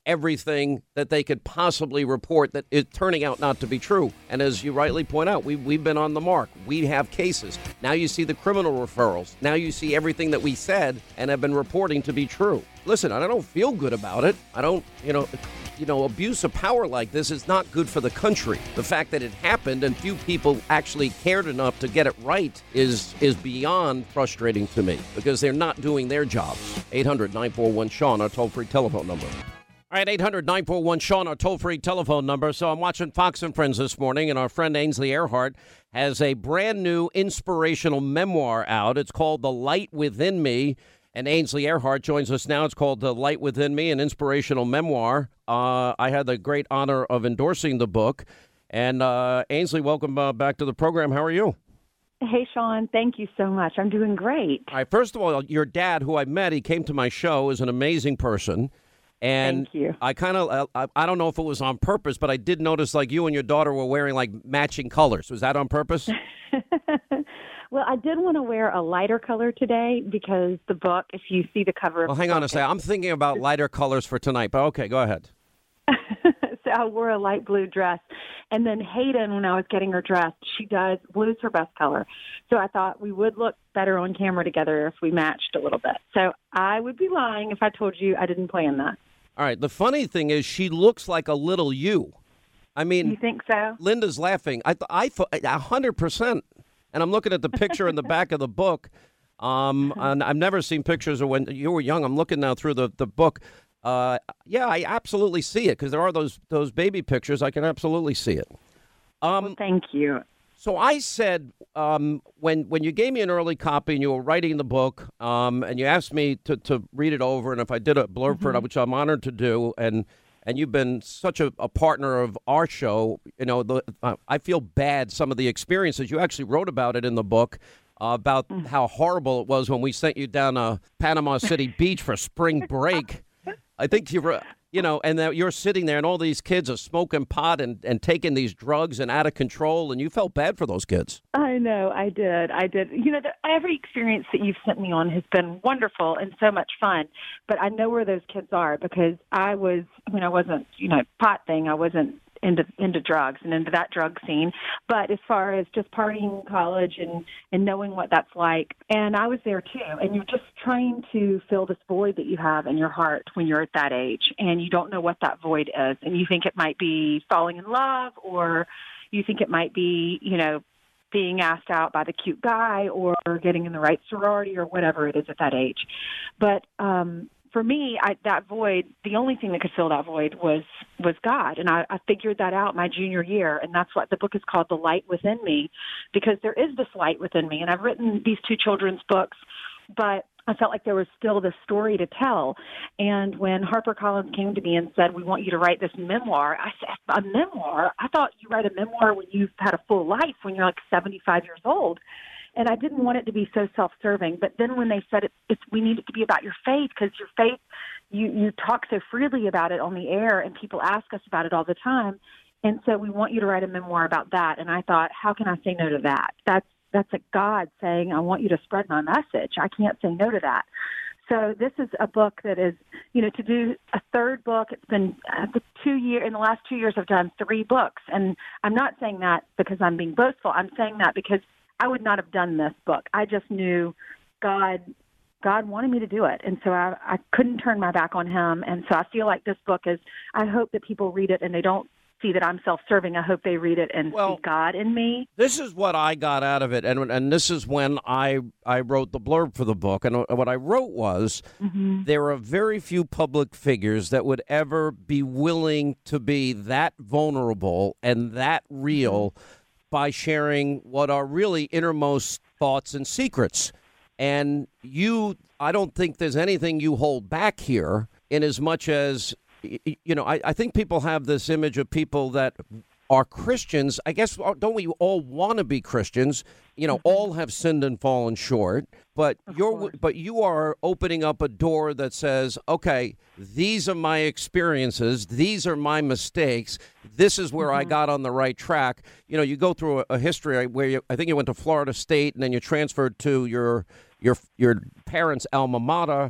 everything that they could possibly report that is turning out not to be true. And as you rightly point out, we, we've been on the mark. We have cases. Now you see the criminal referrals. Now you see everything that we said and have been reporting to be true. Listen, I don't feel good about it. I don't, you know, you know, abuse of power like this is not good for the country. The fact that it happened and few people actually cared enough to get it right is is beyond frustrating to me because they're not doing their jobs. eight hundred nine four one Sean, our toll-free telephone number. All right, eight hundred nine four one Sean, our toll-free telephone number. So I'm watching Fox and Friends this morning, and our friend Ainsley Earhardt has a brand new inspirational memoir out. It's called The Light Within Me. And Ainsley Earhardt joins us now. It's called The Light Within Me, an inspirational memoir. Uh, I had the great honor of endorsing the book. And uh, Ainsley, welcome uh, back to the program. How are you? Hey, Sean. Thank you so much. I'm doing great. All right. First of all, your dad, who I met, he came to my show, is an amazing person. And Thank you. I kind of, I, I don't know if it was on purpose, but I did notice like you and your daughter were wearing like matching colors. Was that on purpose? Well, I did want to wear a lighter color today because the book, if you see the cover. Well, hang on a second. I'm thinking about lighter colors for tonight, but okay, go ahead. So I wore a light blue dress. And then Hayden, when I was getting her dressed, she does, blue's her best color. So I thought we would look better on camera together if we matched a little bit. So I would be lying if I told you I didn't plan that. All right. The funny thing is she looks like a little you. I mean. You think so? Linda's laughing. I th- I thought one hundred percent. And I'm looking at the picture in the back of the book. Um, and I've never seen pictures of when you were young. I'm looking now through the, the book. Uh, yeah, I absolutely see it because there are those those baby pictures. I can absolutely see it. Um, well, thank you. So I said um, when when you gave me an early copy and you were writing the book um, and you asked me to, to read it over and if I did a blurb mm-hmm. for it, which I'm honored to do, and and you've been such a, a partner of our show, you know, the, uh, I feel bad some of the experiences. You actually wrote about it in the book, uh, about mm. how horrible it was when we sent you down to Panama City Beach for spring break. I think you were, you know, and that you're sitting there and all these kids are smoking pot and, and taking these drugs and out of control, and you felt bad for those kids. I know, I did, I did. You know, the, every experience that you've sent me on has been wonderful and so much fun, but I know where those kids are because I was, I mean, I wasn't, you know, pot thing, I wasn't into into drugs and into that drug scene. But as far as just partying in college and, and knowing what that's like, and I was there too, and you're just trying to fill this void that you have in your heart when you're at that age, and you don't know what that void is, and you think it might be falling in love, or you think it might be, you know, being asked out by the cute guy or getting in the right sorority or whatever it is at that age. But um for me, I, that void, the only thing that could fill that void was was God. And I, I figured that out my junior year. And that's what the book is called, The Light Within Me, because there is this light within me. And I've written these two children's books, but I felt like there was still this story to tell. And when HarperCollins came to me and said, we want you to write this memoir, I said, a memoir? I thought you write a memoir when you've had a full life, when you're like seventy-five years old. And I didn't want it to be so self-serving. But then when they said it, it's, we need it to be about your faith, because your faith, you, you talk so freely about it on the air, and people ask us about it all the time. And so we want you to write a memoir about that. And I thought, how can I say no to that? That's that's a God saying, I want you to spread my message. I can't say no to that. So this is a book that is, you know, to do a third book. It's been uh, the two year in the last two years I've done three books. And I'm not saying that because I'm being boastful. I'm saying that because I would not have done this book. I just knew God God wanted me to do it. And so I, I couldn't turn my back on him. And so I feel like this book is, I hope that people read it and they don't see that I'm self-serving. I hope they read it and well, see God in me. This is what I got out of it. And and this is when I, I wrote the blurb for the book. And what I wrote was, mm-hmm. there are very few public figures that would ever be willing to be that vulnerable and that real mm-hmm. by sharing what are really innermost thoughts and secrets. And you, I don't think there's anything you hold back here, in as much as, you know, I, I think people have this image of people that are Christians. I guess, don't we all want to be Christians? You know, mm-hmm. all have sinned and fallen short. But of you're, course. but you are opening up a door that says, okay, these are my experiences. These are my mistakes. This is where mm-hmm. I got on the right track. You know, you go through a, a history where you, I think you went to Florida State and then you transferred to your your your parents' alma mater.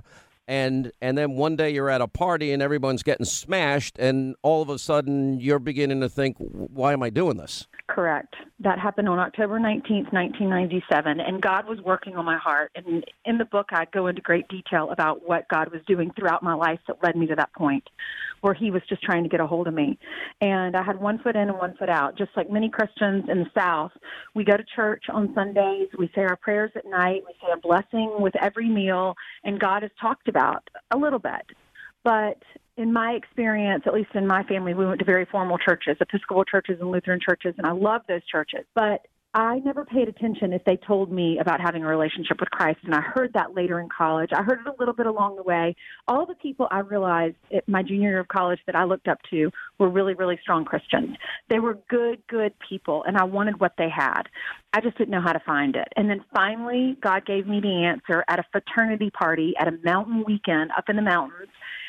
And and then one day you're at a party and everyone's getting smashed, and all of a sudden you're beginning to think, why am I doing this? Correct. That happened on October nineteenth, nineteen ninety-seven, and God was working on my heart. And in the book, I go into great detail about what God was doing throughout my life that led me to that point, where he was just trying to get a hold of me. And I had one foot in and one foot out. Just like many Christians in the South, we go to church on Sundays, we say our prayers at night, we say a blessing with every meal, and God is talked about a little bit. But in my experience, at least in my family, we went to very formal churches, Episcopal churches and Lutheran churches, and I love those churches. But I never paid attention if they told me about having a relationship with Christ, and I heard that later in college. I heard it a little bit along the way. All the people I realized at my junior year of college that I looked up to were really, really strong Christians. They were good, good people, and I wanted what they had. I just didn't know how to find it. And then finally, God gave me the answer at a fraternity party at a mountain weekend up in the mountains.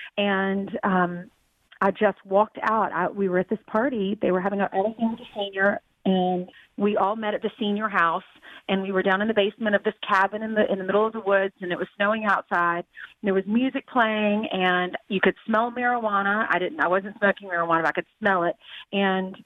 And um, I just walked out. I, we were at this party. They were having a everything with a senior, and we all met at the senior house. And we were down in the basement of this cabin in the in the middle of the woods, and it was snowing outside. There was music playing, and you could smell marijuana. I didn't. I wasn't smoking marijuana, but I could smell it. And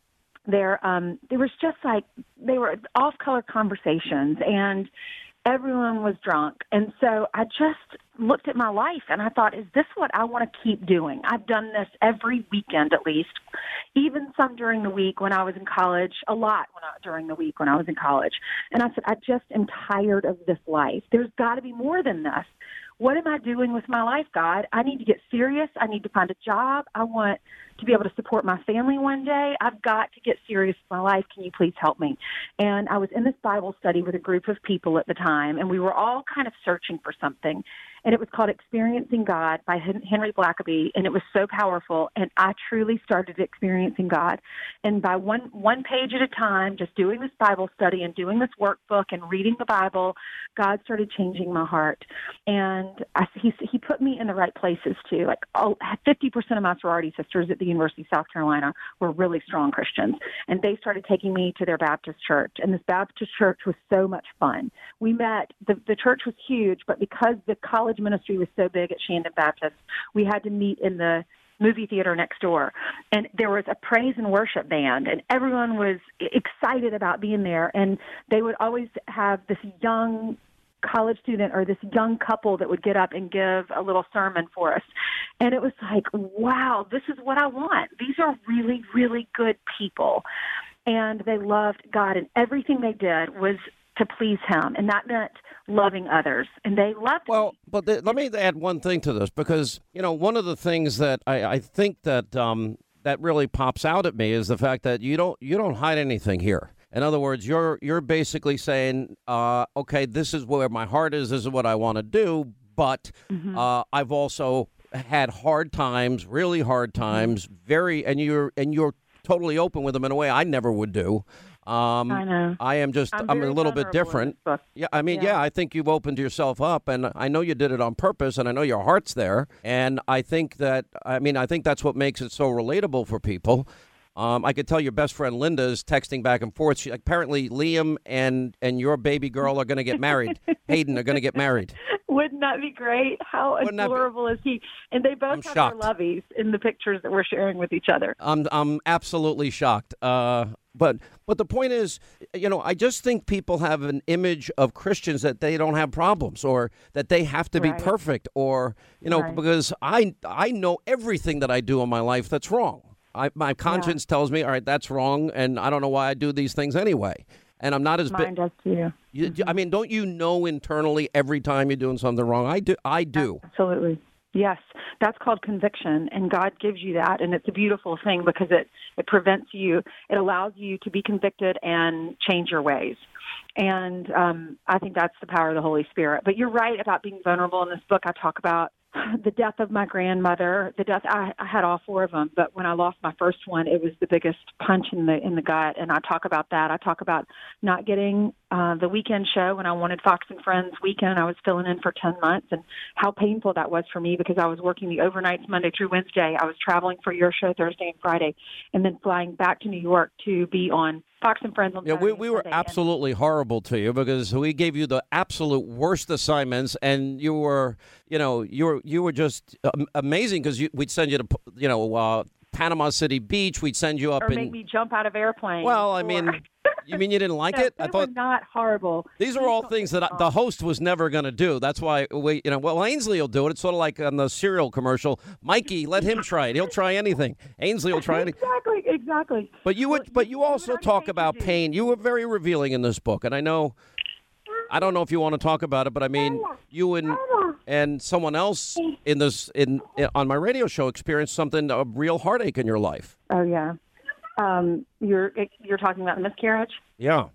there, um, there was just like they were off-color conversations, and everyone was drunk. And so I just looked at my life and I thought, is this what I want to keep doing? I've done this every weekend at least, even some during the week when I was in college, a lot when I, during the week when I was in college. And I said, I just am tired of this life. There's got to be more than this. What am I doing with my life, God? I need to get serious. I need to find a job. I want to be able to support my family one day. I've got to get serious with my life. Can you please help me? And I was in this Bible study with a group of people at the time, and we were all kind of searching for something. And it was called Experiencing God by Henry Blackaby, and it was so powerful. And I truly started experiencing God. And by one one page at a time, just doing this Bible study and doing this workbook and reading the Bible, God started changing my heart. And I, he he put me in the right places too. Like all, fifty percent of my sorority sisters at the University of South Carolina were really strong Christians, and they started taking me to their Baptist church. And this Baptist church was so much fun. We met. the The church was huge, but because the college ministry was so big at Shandon Baptist, we had to meet in the movie theater next door. And there was a praise and worship band, and everyone was excited about being there. And they would always have this young college student or this young couple that would get up and give a little sermon for us. And it was like, wow, this is what I want. These are really, really good people. And they loved God, and everything they did was to please him, and that meant loving others, and they loved well, me. But the, let me add one thing to this, because, you know, one of the things that I, I think that um, that really pops out at me is the fact that you don't you don't hide anything here. In other words, you're you're basically saying, uh, okay, this is where my heart is, this is what I want to do, but mm-hmm. uh, I've also had hard times, really hard times, very, and you're and you're totally open with them in a way I never would do. Um, I know. I am just, I'm, I'm a little bit different. Yeah, I mean, yeah. yeah, I think you've opened yourself up, and I know you did it on purpose, and I know your heart's there. And I think that, I mean, I think that's what makes it so relatable for people. Um, I could tell your best friend Linda is texting back and forth. She, apparently, Liam and, and your baby girl are going to get married. Hayden are going to get married. Wouldn't that be great? How Wouldn't adorable be... is he? And they both I'm have shocked. their loveys in the pictures that we're sharing with each other. I'm I'm absolutely shocked. Uh, but but the point is, you know, I just think people have an image of Christians that they don't have problems, or that they have to be right. perfect, or, you know, right. because I I know everything that I do in my life that's wrong. I, my conscience yeah. tells me, all right, that's wrong, and I don't know why I do these things anyway. And I'm not as Mine does too. You, I mean, don't you know internally every time you're doing something wrong? I do. I do. Absolutely. Yes, that's called conviction, and God gives you that, and it's a beautiful thing because it, it prevents you, it allows you to be convicted and change your ways. And um, I think that's the power of the Holy Spirit. But you're right about being vulnerable. In this book, I talk about the death of my grandmother. The death I, I had all four of them, but when I lost my first one, it was the biggest punch in the in the gut. And I talk about that. I talk about not getting uh, the weekend show when I wanted Fox and Friends weekend. I was filling in for ten months, and how painful that was for me because I was working the overnights Monday through Wednesday. I was traveling for your show Thursday and Friday, and then flying back to New York to be on Fox and Friends on Yeah, we, Saturday we and were Sunday, absolutely horrible to you because we gave you the absolute worst assignments, and you were, you know, you were you were just um, amazing because we'd send you to, you know, uh, Panama City Beach. We'd send you up or in. make me jump out of airplanes. Well, I or- mean, you mean you didn't like No, it? they I thought were not horrible. these are all things that I, the host was never going to do. That's why we, you know, well, Ainsley will do it. It's sort of like on the cereal commercial. Mikey, let him try it. He'll try anything. Ainsley will try anything. Exactly, exactly. But you would, but you also talk about pain. You were very revealing in this book, and I know, I don't know if you want to talk about it, but I mean, you and and someone else in this in, in on my radio show experienced something a real heartache in your life. Oh yeah, um, you're you're talking about the miscarriage. Yeah.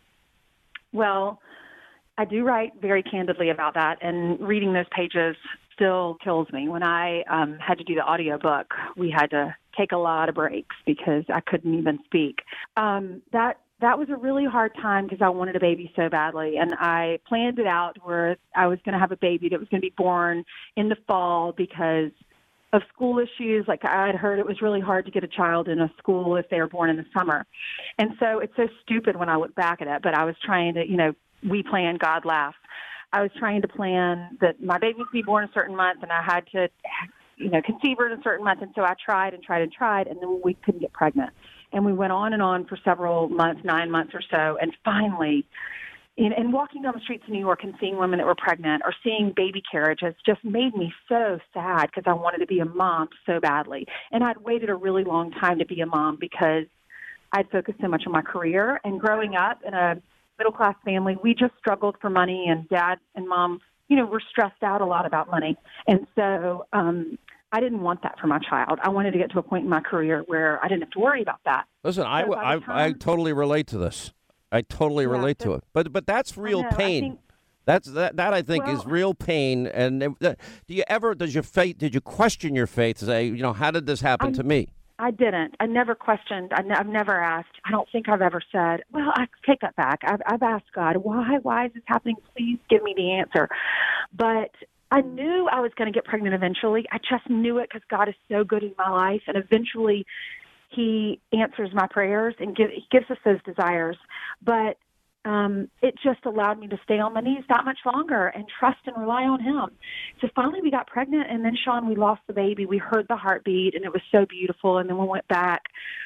Well, I do write very candidly about that, and reading those pages still kills me. When I um, had to do the audiobook, we had to take a lot of breaks because I couldn't even speak. Um, that that was a really hard time because I wanted a baby so badly, and I planned it out where I was going to have a baby that was going to be born in the fall because of school issues. Like I had heard it was really hard to get a child in a school if they were born in the summer. And so it's so stupid when I look back at it, but I was trying to, you know, we plan, God laughs. I was trying to plan that my baby would be born a certain month and I had to, you know, conceive her in a certain month. And so I tried and tried and tried, and then we couldn't get pregnant. And we went on and on for several months, nine months or so. And finally, And, and walking down the streets of New York and seeing women that were pregnant or seeing baby carriages just made me so sad because I wanted to be a mom so badly. And I'd waited a really long time to be a mom because I'd focused so much on my career. And growing up in a middle-class family, we just struggled for money, and dad and mom, you know, were stressed out a lot about money. And so um, I didn't want that for my child. I wanted to get to a point in my career where I didn't have to worry about that. Listen, I, So by I, the time- I totally relate to this. I totally Yeah, relate so- to it. But but that's real know, I pain. think- That's that that I think is Well- real pain. And uh, do you ever does your faith did you question your faith? Say, you know, how did this happen I'm- to me? I didn't. I never questioned. I ne- I've never asked. I don't think I've ever said, well, I take that back. I've, I've asked God, why, why is this happening? Please give me the answer. But I knew I was going to get pregnant eventually. I just knew it because God is so good in my life. And eventually he answers my prayers and give, he gives us those desires. But um, it just allowed me to stay on my knees that much longer and trust and rely on him. So finally we got pregnant, and then, Sean, we lost the baby. We heard the heartbeat, and it was so beautiful. And then we went back,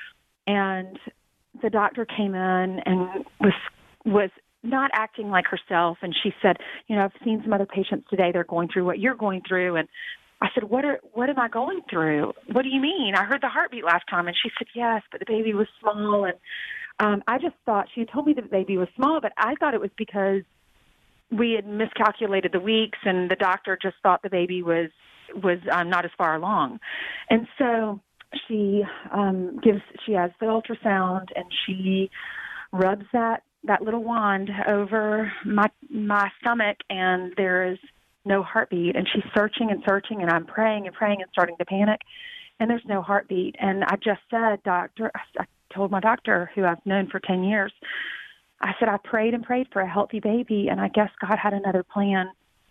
and the doctor came in and was was not acting like herself. And she said, you know, I've seen some other patients today. They're going through what you're going through. And I said, what are, what am I going through? What do you mean? I heard the heartbeat last time. And she said, yes, but the baby was small. And um, I just thought, she told me that the baby was small, but I thought it was because we had miscalculated the weeks, and the doctor just thought the baby was, was um, not as far along. And so she um, gives, she has the ultrasound, and she rubs that, that little wand over my, my stomach, and there is no heartbeat. And she's searching and searching, and I'm praying and praying and starting to panic, and there's no heartbeat. And I just said, doctor, I told my doctor, who I've known for ten years, I said, I prayed and prayed for a healthy baby, and I guess God had another plan.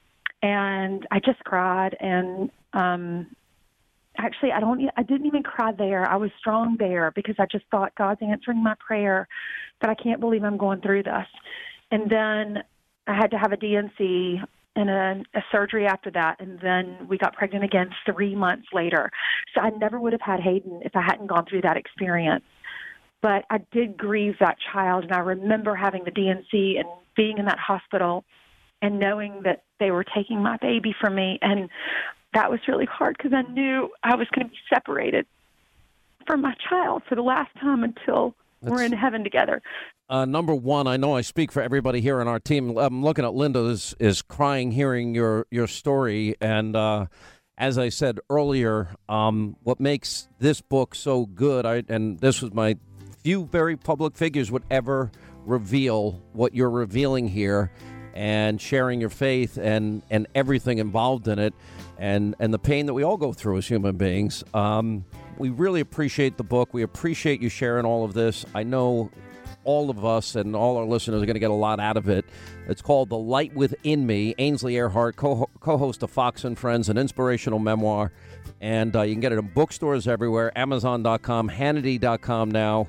And I just cried. And um, actually, I don't, I didn't even cry there. I was strong there because I just thought, God's answering my prayer, but I can't believe I'm going through this. And then I had to have a D N C and a, a surgery after that, and then we got pregnant again three months later. So I never would have had Hayden if I hadn't gone through that experience. But I did grieve that child, and I remember having the D N C and being in that hospital and knowing that they were taking my baby from me, and that was really hard because I knew I was going to be separated from my child for the last time until That's... we're in heaven together. Uh, number one, I know I speak for everybody here on our team. I'm looking at Linda is, is crying hearing your, your story. And uh, as I said earlier, um, what makes this book so good, I, and this was my few very public figures would ever reveal what you're revealing here and sharing your faith and, and everything involved in it and, and the pain that we all go through as human beings. Um, we really appreciate the book. We appreciate you sharing all of this. I know all of us and all our listeners are going to get a lot out of it. It's called The Light Within Me. Ainsley Earhardt, co- co-host of Fox and Friends, an inspirational memoir. And uh, you can get it in bookstores everywhere, amazon dot com, hannity dot com now.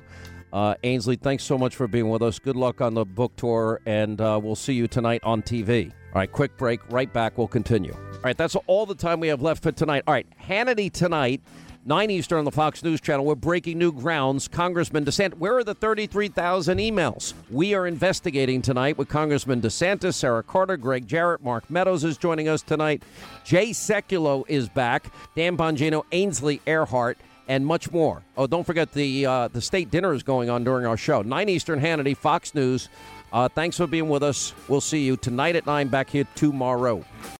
Uh, Ainsley, thanks so much for being with us. Good luck on the book tour, and uh, we'll see you tonight on T V. All right, quick break. Right back. We'll continue. All right, that's all the time we have left for tonight. All right, Hannity tonight, nine Eastern on the Fox News Channel. We're breaking new grounds. Congressman DeSantis, where are the thirty-three thousand emails? We are investigating tonight with Congressman DeSantis, Sarah Carter, Greg Jarrett, Mark Meadows is joining us tonight. Jay Sekulow is back. Dan Bongino, Ainsley Earhart, and much more. Oh, don't forget the uh, the state dinner is going on during our show. nine Eastern, Hannity, Fox News. Uh, thanks for being with us. We'll see you tonight at nine back here tomorrow.